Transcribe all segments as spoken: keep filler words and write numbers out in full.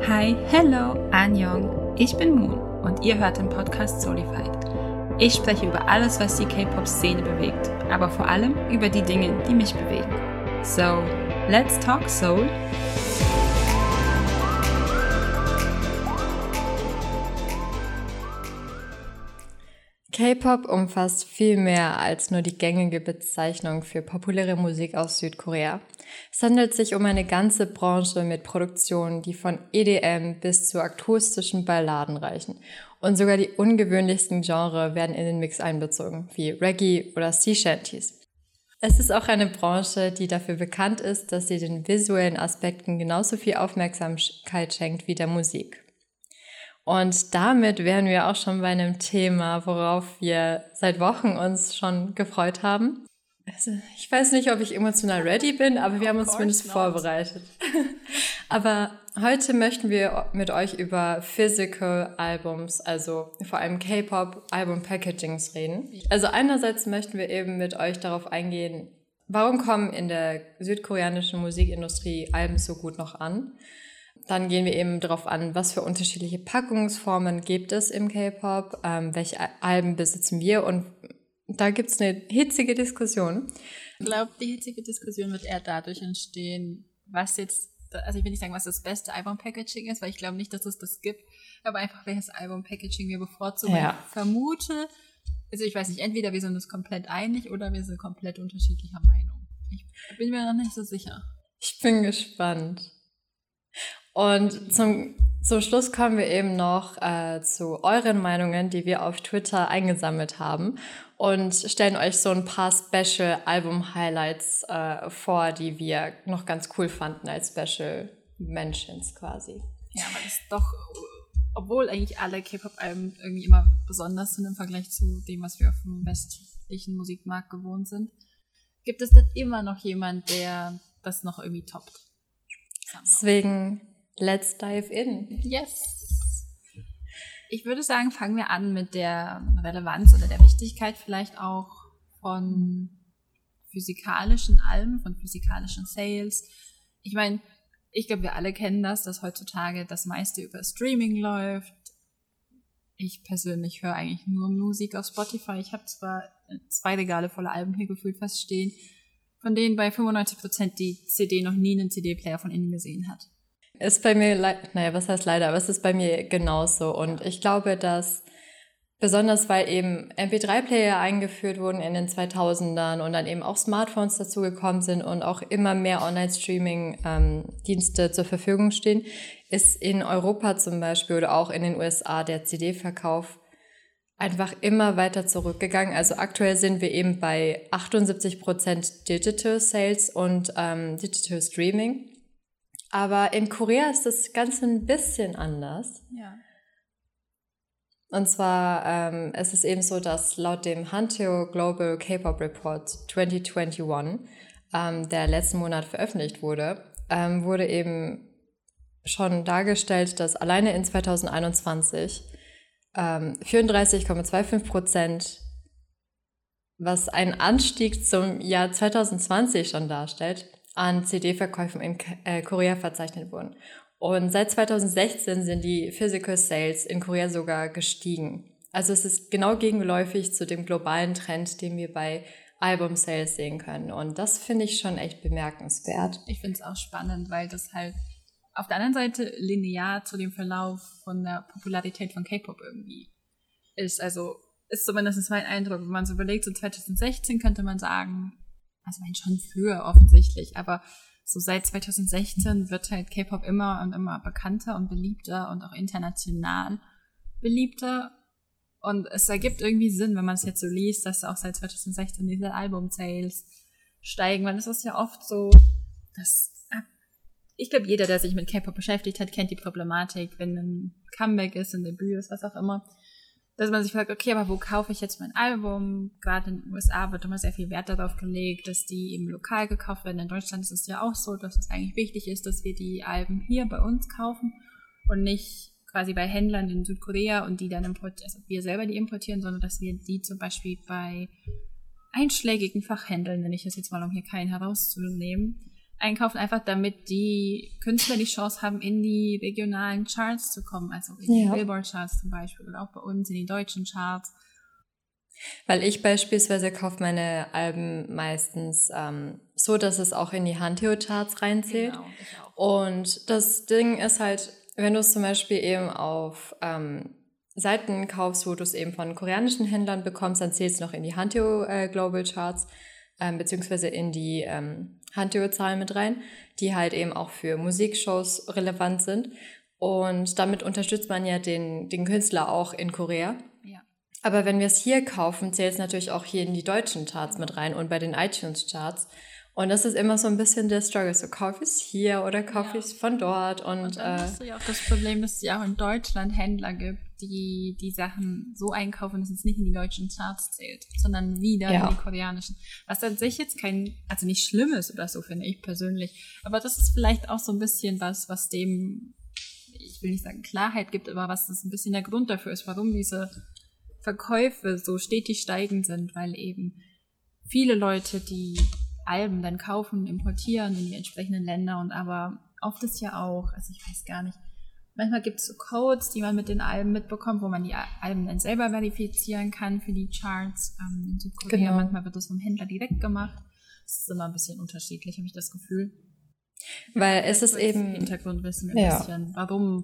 Hi, hello, Annyeong. Ich bin Moon und ihr hört den Podcast Soulified. Ich spreche über alles, was die K-Pop-Szene bewegt, aber vor allem über die Dinge, die mich bewegen. So, let's talk Soul. K-Pop umfasst viel mehr als nur die gängige Bezeichnung für populäre Musik aus Südkorea. Es handelt sich um eine ganze Branche mit Produktionen, die von E D M bis zu akustischen Balladen reichen. Und sogar die ungewöhnlichsten Genres werden in den Mix einbezogen, wie Reggae oder Sea Shanties. Es ist auch eine Branche, die dafür bekannt ist, dass sie den visuellen Aspekten genauso viel Aufmerksamkeit schenkt wie der Musik. Und damit wären wir auch schon bei einem Thema, worauf wir seit Wochen uns schon gefreut haben. Also ich weiß nicht, ob ich emotional ready bin, aber wir haben uns zumindest vorbereitet. Aber heute möchten wir mit euch über Physical Albums, also vor allem K-Pop-Album-Packagings reden. Also einerseits möchten wir eben mit euch darauf eingehen, warum kommen in der südkoreanischen Musikindustrie Alben so gut noch an? Dann gehen wir eben darauf an, was für unterschiedliche Packungsformen gibt es im K-Pop, ähm, welche Alben besitzen wir, und da gibt es eine hitzige Diskussion. Ich glaube, die hitzige Diskussion wird eher dadurch entstehen, was jetzt, also ich will nicht sagen, was das beste Album-Packaging ist, weil ich glaube nicht, dass es das gibt, aber einfach welches Album-Packaging wir bevorzugen. Ja. Ich vermute, also ich weiß nicht, entweder wir sind uns komplett einig oder wir sind komplett unterschiedlicher Meinung. Ich bin mir noch nicht so sicher. Ich bin gespannt. Und zum, zum Schluss kommen wir eben noch äh, zu euren Meinungen, die wir auf Twitter eingesammelt haben, und stellen euch so ein paar Special-Album-Highlights äh, vor, die wir noch ganz cool fanden als Special Mentions quasi. Ja, aber das ist doch, obwohl eigentlich alle K-Pop-Alben irgendwie immer besonders sind im Vergleich zu dem, was wir auf dem westlichen Musikmarkt gewohnt sind, gibt es dann immer noch jemand, der das noch irgendwie toppt. Deswegen, let's dive in. Yes. Ich würde sagen, fangen wir an mit der Relevanz oder der Wichtigkeit vielleicht auch von physikalischen Alben, von physikalischen Sales. Ich meine, ich glaube, wir alle kennen das, dass heutzutage das meiste über Streaming läuft. Ich persönlich höre eigentlich nur Musik auf Spotify. Ich habe zwar zwei Regale voller Alben hier gefühlt fast stehen, von denen bei fünfundneunzig Prozent die C D noch nie einen C D-Player von innen gesehen hat. Ist bei mir, le- naja, was heißt leider, aber es ist bei mir genauso. Und ich glaube, dass besonders, weil eben M P drei Player eingeführt wurden in den zweitausendern und dann eben auch Smartphones dazugekommen sind und auch immer mehr Online-Streaming-Dienste ähm, zur Verfügung stehen, ist in Europa zum Beispiel oder auch in den U S A der C D-Verkauf einfach immer weiter zurückgegangen. Also aktuell sind wir eben bei achtundsiebzig Prozent Digital Sales und ähm, Digital Streaming. Aber in Korea ist das Ganze ein bisschen anders. Ja. Und zwar ähm, es ist eben so, dass laut dem Hanteo Global K-Pop Report zwanzig einundzwanzig, ähm, der letzten Monat veröffentlicht wurde, ähm, wurde eben schon dargestellt, dass alleine in zwanzig einundzwanzig ähm, vierunddreißig Komma fünfundzwanzig Prozent, was einen Anstieg zum Jahr zwanzig zwanzig schon darstellt, an C D-Verkäufen in äh, Korea verzeichnet wurden. Und seit zwanzig sechzehn sind die Physical Sales in Korea sogar gestiegen. Also es ist genau gegenläufig zu dem globalen Trend, den wir bei Album-Sales sehen können. Und das finde ich schon echt bemerkenswert. Ich finde es auch spannend, weil das halt auf der anderen Seite linear zu dem Verlauf von der Popularität von K-Pop irgendwie ist. Also ist zumindest mein Eindruck. Wenn man so überlegt, so zwanzig sechzehn könnte man sagen, also mein schon früher offensichtlich, aber so seit zwanzig sechzehn wird halt K-Pop immer und immer bekannter und beliebter und auch international beliebter. Und es ergibt irgendwie Sinn, wenn man es jetzt so liest, dass auch seit zwanzig sechzehn diese Album-Sales steigen, weil es ist ja oft so, dass ich glaube, jeder, der sich mit K-Pop beschäftigt hat, kennt die Problematik, wenn ein Comeback ist, ein Debüt ist, was auch immer, dass man sich fragt, okay, aber wo kaufe ich jetzt mein Album? Gerade in den U S A wird immer sehr viel Wert darauf gelegt, dass die eben lokal gekauft werden. In Deutschland ist es ja auch so, dass es eigentlich wichtig ist, dass wir die Alben hier bei uns kaufen und nicht quasi bei Händlern in Südkorea und die dann importieren, also wir selber die importieren, sondern dass wir die zum Beispiel bei einschlägigen Fachhändlern, nenne ich das jetzt mal, um hier keinen herauszunehmen, einkaufen, einfach damit die Künstler die Chance haben, in die regionalen Charts zu kommen, also in die Ja. Billboard-Charts zum Beispiel oder auch bei uns in die deutschen Charts. Weil ich beispielsweise kaufe meine Alben meistens ähm, so, dass es auch in die Hunteo-Charts reinzählt. Genau, ich auch. Und das Ding ist halt, wenn du es zum Beispiel eben auf ähm, Seiten kaufst, wo du es eben von koreanischen Händlern bekommst, dann zählt es noch in die Hunteo äh, Global Charts, ähm, beziehungsweise in die ähm, Hunteo-Zahlen mit rein, die halt eben auch für Musikshows relevant sind. Und damit unterstützt man ja den, den Künstler auch in Korea. Ja. Aber wenn wir es hier kaufen, zählt es natürlich auch hier in die deutschen Charts mit rein und bei den iTunes-Charts. Und das ist immer so ein bisschen der Struggle. So, kaufe ich es hier oder kaufe Ja. ich es von dort? Und, Und dann äh, hast du ja auch das Problem, dass es ja auch in Deutschland Händler gibt, die die Sachen so einkaufen, dass es nicht in die deutschen Charts zählt, sondern wieder Ja. in die koreanischen. Was an sich jetzt kein, also nicht schlimm ist oder so, finde ich persönlich. Aber das ist vielleicht auch so ein bisschen was, was dem, ich will nicht sagen Klarheit gibt, aber was das ein bisschen der Grund dafür ist, warum diese Verkäufe so stetig steigend sind, weil eben viele Leute, die Alben dann kaufen, importieren in die entsprechenden Länder und aber oft ist ja auch, also ich weiß gar nicht, manchmal gibt es so Codes, die man mit den Alben mitbekommt, wo man die Alben dann selber verifizieren kann für die Charts ähm, in Südkorea. Genau. Manchmal wird das vom Händler direkt gemacht. Das ist immer ein bisschen unterschiedlich, habe ich das Gefühl. weil es ist Vielleicht eben... Hintergrundwissen ein Ja. bisschen, warum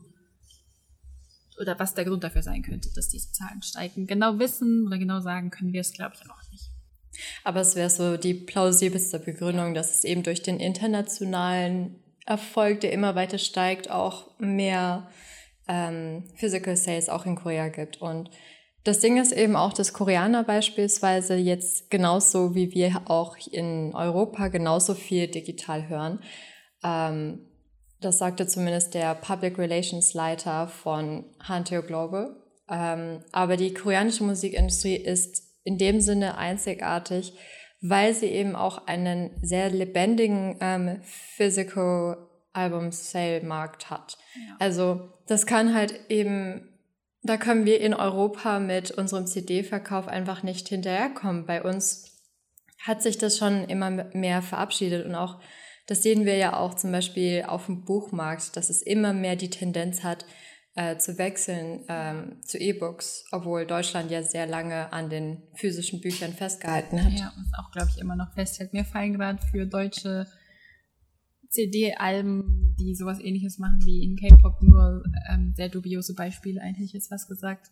oder was der Grund dafür sein könnte, dass diese Zahlen steigen. Genau wissen oder genau sagen können wir es, glaube ich, auch nicht. Aber es wäre so die plausibelste Begründung, dass es eben durch den internationalen Erfolg, der immer weiter steigt, auch mehr ähm, Physical Sales auch in Korea gibt. Und das Ding ist eben auch, dass Koreaner beispielsweise jetzt genauso wie wir auch in Europa genauso viel digital hören. Ähm, das sagte zumindest der Public Relations Leiter von Hunteo Global. Ähm, aber die koreanische Musikindustrie ist in dem Sinne einzigartig, weil sie eben auch einen sehr lebendigen ähm, Physical Album Sale Markt hat. Ja. Also das kann halt eben, da können wir in Europa mit unserem C D-Verkauf einfach nicht hinterherkommen. Bei uns hat sich das schon immer mehr verabschiedet und auch, das sehen wir ja auch zum Beispiel auf dem Buchmarkt, dass es immer mehr die Tendenz hat, Äh, zu wechseln ähm, zu E-Books, obwohl Deutschland ja sehr lange an den physischen Büchern festgehalten hat. Ja, was auch, glaube ich, immer noch festhält. Mir fallen gerade für deutsche C D-Alben, die sowas Ähnliches machen wie in K-Pop, nur ähm, sehr dubiose Beispiele, eigentlich jetzt was gesagt.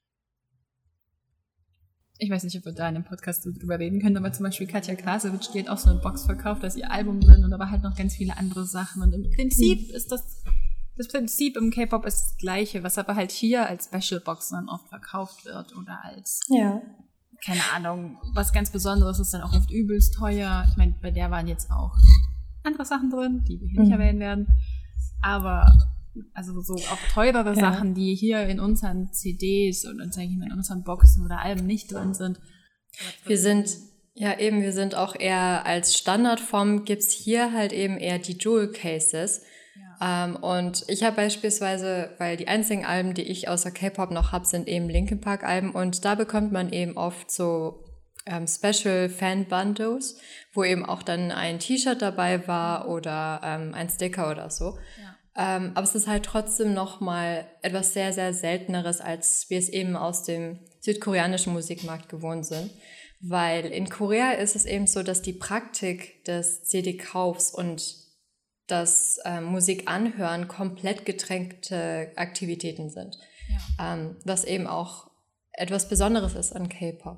Ich weiß nicht, ob wir da in dem Podcast so drüber reden können, aber zum Beispiel Katja Krasowitsch, die hat auch so eine Box verkauft, da ist ihr Album drin und aber halt noch ganz viele andere Sachen. Und im Prinzip mhm. ist das Das Prinzip im K-Pop ist das gleiche, was aber halt hier als Special-Box dann oft verkauft wird oder als, Ja. keine Ahnung, was ganz Besonderes ist dann auch oft übelst teuer. Ich meine, bei der waren jetzt auch andere Sachen drin, die wir hier nicht Mhm. erwähnen werden. Aber also so auch teurere Ja. Sachen, die hier in unseren C Ds oder sage ich mal in unseren Boxen oder Alben nicht drin sind. Wir sind, ja eben, wir sind auch eher als Standardform, gibt es hier halt eben eher die Jewel Cases. Um, und ich habe beispielsweise, weil die einzigen Alben, die ich außer K-Pop noch habe, sind eben Linkin Park Alben und da bekommt man eben oft so ähm, Special Fan Bundles, wo eben auch dann ein T-Shirt dabei war oder ähm, ein Sticker oder so. Ja. Ähm, aber es ist halt trotzdem nochmal etwas sehr, sehr Selteneres, als wir es eben aus dem südkoreanischen Musikmarkt gewohnt sind. Weil in Korea ist es eben so, dass die Praktik des C D-Kaufs und das ähm, Musik anhören komplett getränkte Aktivitäten sind. Ja. Ähm, was eben auch etwas Besonderes ist an K-Pop.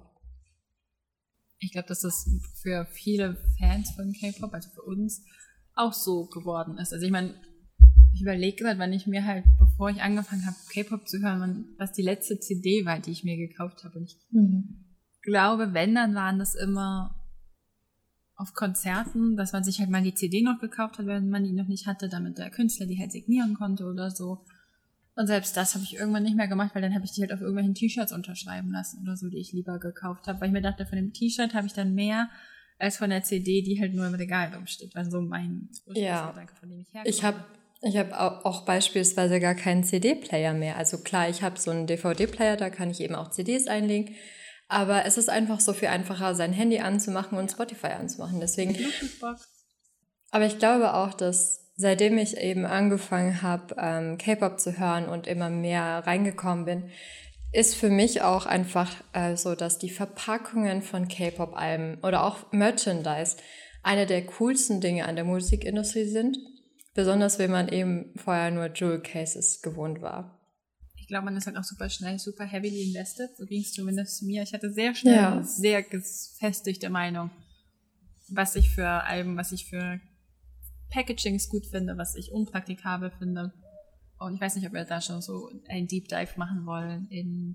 Ich glaube, dass das für viele Fans von K-Pop, also für uns, auch so geworden ist. Also ich meine, ich überlege gerade, wann ich mir halt, bevor ich angefangen habe, K-Pop zu hören, was die letzte C D war, die ich mir gekauft habe. Und ich mhm. glaube, wenn, dann waren das immer auf Konzerten, dass man sich halt mal die C D noch gekauft hat, wenn man die noch nicht hatte, damit der Künstler die halt signieren konnte oder so. Und selbst das habe ich irgendwann nicht mehr gemacht, weil dann habe ich die halt auf irgendwelchen T-Shirts unterschreiben lassen oder so, die ich lieber gekauft habe. Weil ich mir dachte, von dem T-Shirt habe ich dann mehr als von der C D, die halt nur im Regal rumsteht. Also so mein Ursprungsgedanke, ja. von dem ich herkomme. Ich habe ich hab auch, auch beispielsweise gar keinen C D-Player mehr. Also klar, ich habe so einen D V D-Player, da kann ich eben auch C Ds einlegen. Aber es ist einfach so viel einfacher, sein Handy anzumachen und Spotify anzumachen. Deswegen, Aber ich glaube auch, dass seitdem ich eben angefangen habe, ähm, K-Pop zu hören und immer mehr reingekommen bin, ist für mich auch einfach äh, so, dass die Verpackungen von K-Pop-Alben oder auch Merchandise eine der coolsten Dinge an der Musikindustrie sind. Besonders wenn man eben vorher nur Jewel Cases gewohnt war. Ich glaube, man ist halt auch super schnell, super heavily invested. So ging es zumindest mir. Ich hatte sehr schnell Ja. eine sehr gefestigte Meinung, was ich für Alben, was ich für Packagings gut finde, was ich unpraktikabel finde. Und ich weiß nicht, ob wir da schon so einen Deep Dive machen wollen in,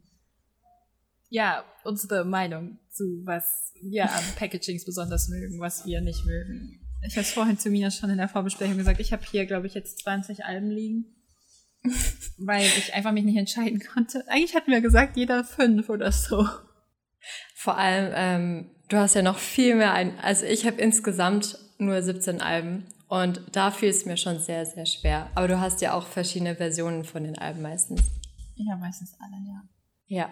ja, unsere Meinung zu, was wir an Packagings besonders mögen, was wir nicht mögen. Ich habe es vorhin zu Mina schon in der Vorbesprechung gesagt, ich habe hier, glaube ich, jetzt zwanzig Alben liegen, weil ich einfach mich nicht entscheiden konnte. Eigentlich hatten wir gesagt, jeder fünf oder so. Vor allem, ähm, du hast ja noch viel mehr ein, also ich habe insgesamt nur siebzehn Alben und da fiel es mir schon sehr, sehr schwer. Aber du hast ja auch verschiedene Versionen von den Alben meistens. Ja, meistens alle, ja. Ja.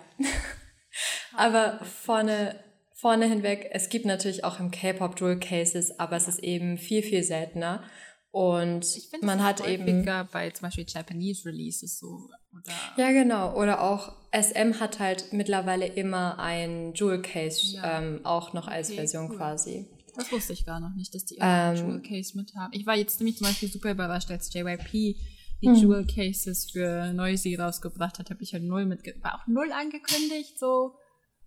Aber vorne, vorne hinweg, es gibt natürlich auch im K-Pop Jewel Cases, aber es ist eben viel, viel seltener. Und Ich finde, man es hat ist eben häufiger bei zum Beispiel Japanese Releases so. Oder ja, genau. Oder auch S M hat halt mittlerweile immer ein Jewel Case, Ja. ähm, auch noch als Okay, Version cool. quasi. Das wusste ich gar noch nicht, dass die Ähm, einen Jewel Case mit haben. Ich war jetzt nämlich zum Beispiel super überrascht, als J Y P die Mhm. Jewel Cases für Noisy rausgebracht hat, habe ich halt null mit, war auch null angekündigt, so.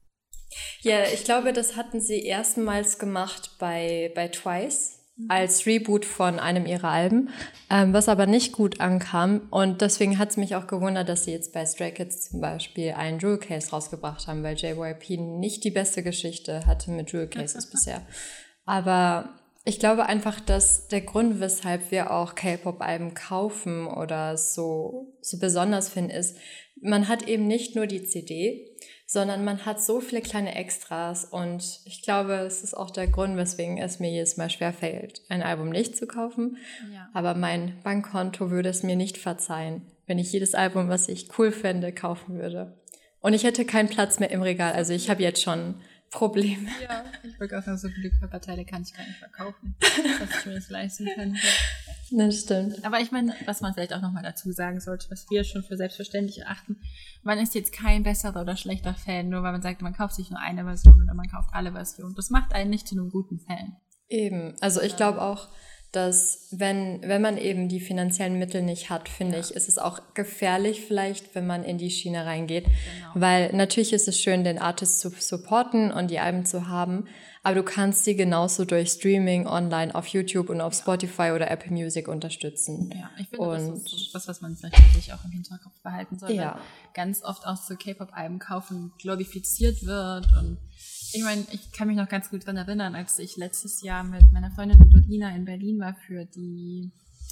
Ja, ich glaube, das hatten sie erstmals gemacht bei, bei Twice als Reboot von einem ihrer Alben, ähm, was aber nicht gut ankam. Und deswegen hat es mich auch gewundert, dass sie jetzt bei Stray Kids zum Beispiel einen Jewel Case rausgebracht haben, weil J Y P nicht die beste Geschichte hatte mit Jewel Cases bisher. Aber ich glaube einfach, dass der Grund, weshalb wir auch K-Pop-Alben kaufen oder so, so besonders finden, ist, man hat eben nicht nur die C D, sondern man hat so viele kleine Extras und ich glaube, es ist auch der Grund, weswegen es mir jedes Mal schwerfällt, ein Album nicht zu kaufen. Ja. Aber mein Bankkonto würde es mir nicht verzeihen, wenn ich jedes Album, was ich cool fände, kaufen würde. Und ich hätte keinen Platz mehr im Regal, also ich habe jetzt schon Probleme. Ja, ich wollte auch sagen, so viele Körperteile kann ich gar nicht verkaufen, dass ich mir das leisten könnte. Das stimmt. Aber ich meine, was man vielleicht auch nochmal dazu sagen sollte, was wir schon für selbstverständlich erachten, man ist jetzt kein besserer oder schlechter Fan, nur weil man sagt, man kauft sich nur eine Version oder man kauft alle Versionen. Das macht einen nicht zu einem guten Fan. Eben, also ich glaube auch, dass wenn, wenn man eben die finanziellen Mittel nicht hat, finde Ja. ich, ist es auch gefährlich vielleicht, wenn man in die Schiene reingeht. Genau. Weil natürlich ist es schön, den Artist zu supporten und die Alben zu haben, aber du kannst sie genauso durch Streaming online auf YouTube und auf Spotify oder Apple Music unterstützen. Ja, ich finde, das Und- ist so was, was man vielleicht wirklich auch im Hinterkopf behalten soll. Ja. Weil ganz oft auch so K-Pop-Alben kaufen glorifiziert wird. Und ich meine, ich kann mich noch ganz gut dran erinnern, als ich letztes Jahr mit meiner Freundin Dorina in Berlin war für die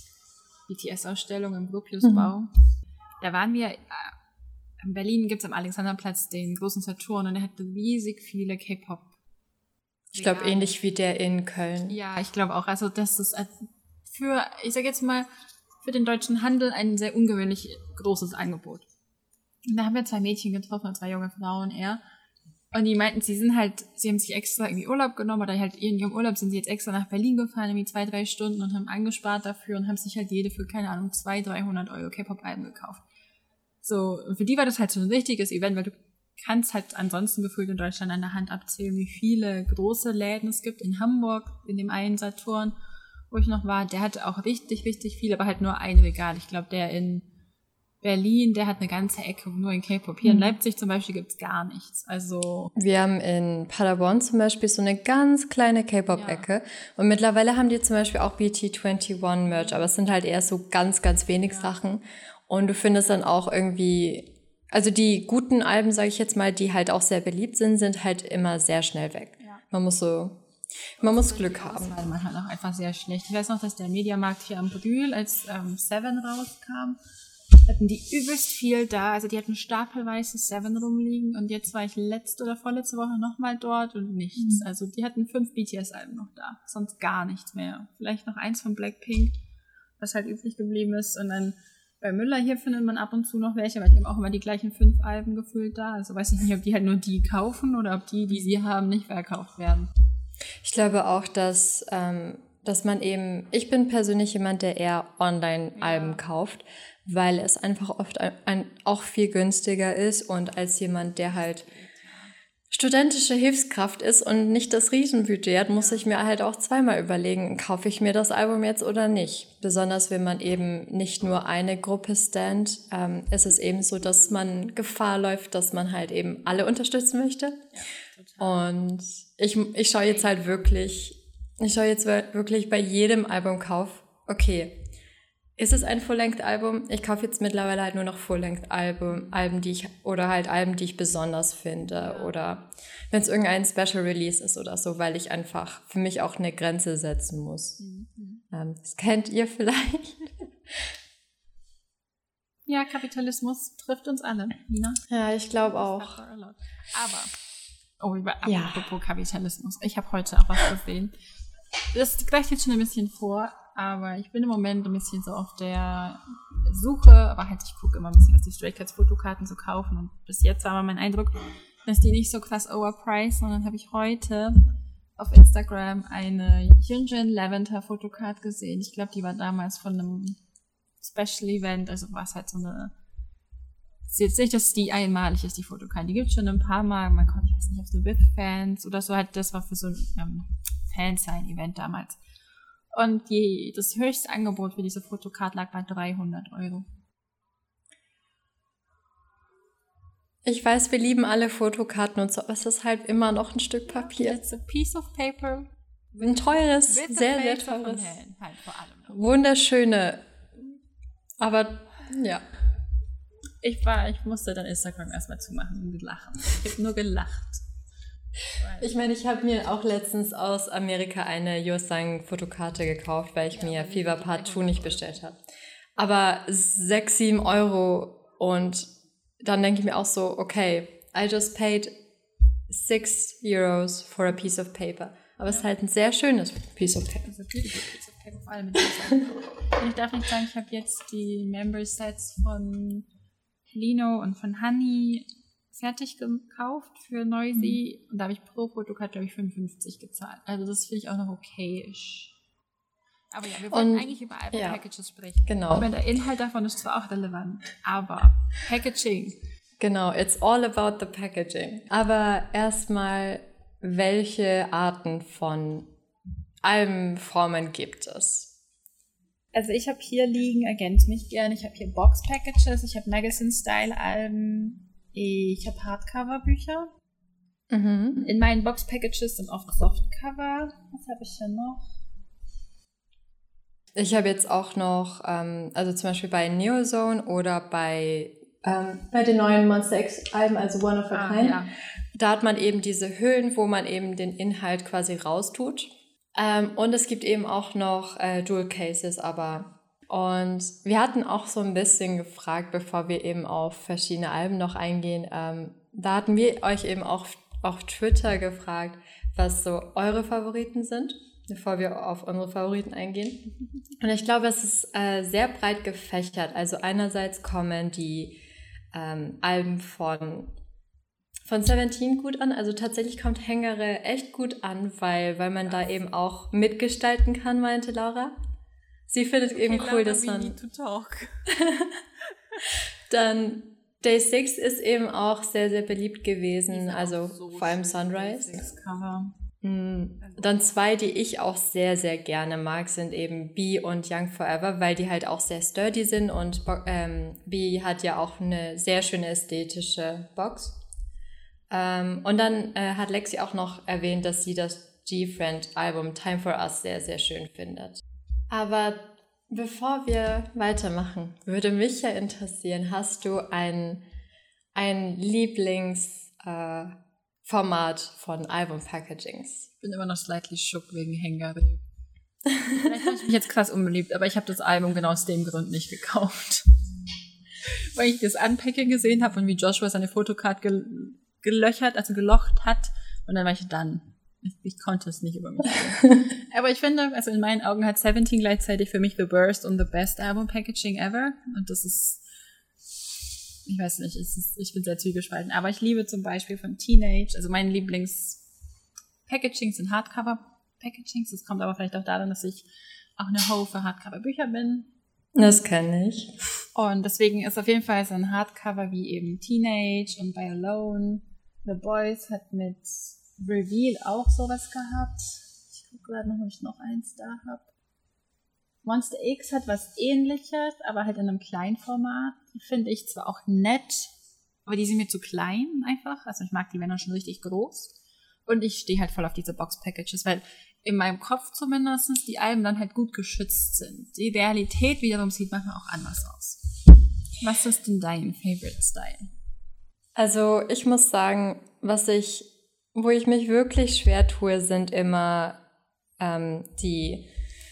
B T S-Ausstellung im Gropiusbau. Mhm. Da waren wir, äh, in Berlin gibt es am Alexanderplatz den großen Saturn und der hat riesig viele K-Pop. Ich glaube, Regale. ähnlich wie der in Köln. Ja, ich glaube auch. Also das ist für, ich sage jetzt mal, für den deutschen Handel ein sehr ungewöhnlich großes Angebot. Und da haben wir zwei Mädchen getroffen, zwei junge Frauen eher. Und die meinten, sie sind halt, sie haben sich extra irgendwie Urlaub genommen oder halt in ihrem Urlaub sind sie jetzt extra nach Berlin gefahren, irgendwie zwei, drei Stunden und haben angespart dafür und haben sich halt jede für, keine Ahnung, zweihundert, dreihundert Euro K-Pop-Alben gekauft. So, und für die war das halt so ein richtiges Event, weil du kannst halt ansonsten gefühlt in Deutschland an der Hand abzählen, wie viele große Läden es gibt. In Hamburg, in dem einen Saturn, wo ich noch war, der hatte auch richtig, richtig viel, aber halt nur ein Regal. Ich glaube, der in Berlin, der hat eine ganze Ecke nur in K-Pop. Hier in Leipzig zum Beispiel gibt's gar nichts. Also Wir haben in Paderborn zum Beispiel so eine ganz kleine K-Pop-Ecke. Und mittlerweile haben die zum Beispiel auch B T einundzwanzig Merch, aber es sind halt eher so ganz, ganz wenig Ja. Sachen. Und du findest dann auch irgendwie, also die guten Alben, sage ich jetzt mal, die halt auch sehr beliebt sind, sind halt immer sehr schnell weg. Ja. Man muss so, man muss Glück die haben. Auswahl manchmal auch einfach sehr schlecht. Ich weiß noch, dass der Mediamarkt hier am Brühl, als ähm, Seven rauskam, hatten die übelst viel da. Also die hatten stapelweise Seven rumliegen und jetzt war ich letzte oder vorletzte Woche nochmal dort und nichts. Mhm. Also die hatten fünf B T S-Alben noch da. Sonst gar nichts mehr. Vielleicht noch eins von Blackpink, was halt übrig geblieben ist. Und dann bei Müller hier findet man ab und zu noch welche, weil die haben auch immer die gleichen fünf Alben gefühlt da. Also weiß ich nicht, ob die halt nur die kaufen oder ob die, die sie haben, nicht verkauft werden. Ich glaube auch, dass ähm, dass man eben, ich bin persönlich jemand, der eher Online-Alben ja. kauft, weil es einfach oft ein, ein, auch viel günstiger ist und als jemand, der halt studentische Hilfskraft ist und nicht das Riesenbudget hat, muss ich mir halt auch zweimal überlegen, kaufe ich mir das Album jetzt oder nicht. Besonders wenn man eben nicht nur eine Gruppe stand, ähm, ist es eben so, dass man Gefahr läuft, dass man halt eben alle unterstützen möchte. Ja, und ich, ich schaue jetzt halt wirklich, ich schaue jetzt wirklich bei jedem Albumkauf, okay, ist es ein Full-Length-Album? Ich kaufe jetzt mittlerweile halt nur noch Full-Length-Alben, Alben, die ich, oder halt Alben, die ich besonders finde. Oder wenn es irgendein Special Release ist oder so, weil ich einfach für mich auch eine Grenze setzen muss. Mhm. Ähm, das kennt ihr vielleicht. Ja, Kapitalismus trifft uns alle, Nina. Ja, ich glaube auch. Aber, oh, über ja. apropos Kapitalismus. Ich habe heute auch was gesehen. Das gleicht jetzt schon ein bisschen vor. Aber ich bin im Moment ein bisschen so auf der Suche, aber halt, ich gucke immer ein bisschen, was die Stray Cats Fotokarten so kaufen. Und bis jetzt war mein Eindruck, dass die nicht so krass overpriced. Und dann habe ich heute auf Instagram eine Hyunjin Lavender Fotokarte gesehen. Ich glaube, die war damals von einem Special Event, also war es halt so eine, ist jetzt nicht, dass die einmalig ist, die Fotokarte. Die gibt es schon ein paar Mal, man konnte, ich weiß nicht, auf so V I P-Fans oder so, halt, das war für so ein ähm, Fansign-Event damals. Und die, das höchste Angebot für diese Fotokarte lag bei dreihundert Euro. Ich weiß, wir lieben alle Fotokarten und so, aber es ist halt immer noch ein Stück Papier. It's a piece of paper. Ein teures, sehr, sehr teures. Halt vor allem. Wunderschöne. Aber, ja. Ich war, ich musste dann Instagram erstmal zumachen und lachen. Ich habe nur gelacht. Ich meine, ich habe mir auch letztens aus Amerika eine Yosang-Fotokarte gekauft, weil ich ja, mir Fever Part zwei nicht bestellt habe. Aber sechs, sieben Euro und dann denke ich mir auch so, okay, I just paid six Euros for a piece of paper. Aber es ist halt ein sehr schönes Piece of paper. Also piece of paper, vor allem mit Yosang. Und ich darf nicht sagen, ich habe jetzt die Member-Sets von Lino und von Honey fertig gekauft für Noisy mhm. und da habe ich pro Fotokarte, glaube ich, fünfundfünfzig gezahlt. Also das finde ich auch noch okayisch. Aber ja, wir wollen eigentlich über Album ja, Packages sprechen. Genau. Aber der Inhalt davon ist zwar auch relevant, aber Packaging. Genau, it's all about the packaging. Aber erstmal, welche Arten von Albenformen gibt es? Also ich habe hier liegen, ergänzt mich gerne, ich habe hier Box-Packages, ich habe Magazine-Style-Alben, ich habe Hardcover-Bücher. Mhm. In meinen Box-Packages sind oft Softcover. Was habe ich denn noch? Ich habe jetzt auch noch, ähm, also zum Beispiel bei Neozone oder bei, ähm, bei den neuen Monster X-Alben, also One of a Kind. Ah, ja. Da hat man eben diese Hüllen, wo man eben den Inhalt quasi raustut. Ähm, und es gibt eben auch noch äh, Dual Cases, aber und wir hatten auch so ein bisschen gefragt, bevor wir eben auf verschiedene Alben noch eingehen, ähm, da hatten wir euch eben auch auf Twitter gefragt, was so eure Favoriten sind, bevor wir auf unsere Favoriten eingehen. Und ich glaube, es ist äh, sehr breit gefächert. Also einerseits kommen die ähm, Alben von, von Seventeen gut an. Also tatsächlich kommt Hängere echt gut an, weil, weil man da eben auch mitgestalten kann, meinte Laura. Sie findet okay, eben cool, dass man... To talk. Dann Day six ist eben auch sehr, sehr beliebt gewesen, also so vor allem Sunrise. Mhm. Dann zwei, die ich auch sehr, sehr gerne mag, sind eben Bee und Young Forever, weil die halt auch sehr sturdy sind und ähm, Bee hat ja auch eine sehr schöne ästhetische Box. Ähm, und dann äh, hat Lexi auch noch erwähnt, dass sie das G-Friend-Album Time for Us sehr, sehr schön findet. Aber bevor wir weitermachen, würde mich ja interessieren, hast du ein, ein Lieblingsformat äh, von Album-Packagings? Ich bin immer noch slightly shook wegen Hengare. Vielleicht habe ich mich jetzt krass unbeliebt, aber ich habe das Album genau aus dem Grund nicht gekauft. Weil ich das Unpacking gesehen habe und wie Joshua seine Fotokarte gel- gelöchert, also gelocht hat und dann war ich dann. Ich, ich konnte es nicht über mich. Aber ich finde, also in meinen Augen hat Seventeen gleichzeitig für mich the worst und the best Album Packaging ever. Und das ist, ich weiß nicht, es ist, ich bin sehr zwiegespalten. Aber ich liebe zum Beispiel von Teenage, also mein Lieblings-Packaging sind Hardcover. Packagings. Das kommt aber vielleicht auch daran, dass ich auch eine Ho für Hardcover-Bücher bin. Das kenne ich. Und deswegen ist auf jeden Fall so ein Hardcover wie eben Teenage und By Alone. The Boys hat mit Reveal auch sowas gehabt. Ich gucke gerade noch, ob ich noch eins da habe. Monster X hat was Ähnliches, aber halt in einem kleinen Format. Die finde ich zwar auch nett, aber die sind mir zu klein einfach. Also ich mag die, wenn dann schon richtig groß. Und ich stehe halt voll auf diese Box-Packages, weil in meinem Kopf zumindest die Alben dann halt gut geschützt sind. Die Realität wiederum sieht manchmal auch anders aus. Was ist denn dein Favorite Style? Also ich muss sagen, was ich, wo ich mich wirklich schwer tue, sind immer ähm, die,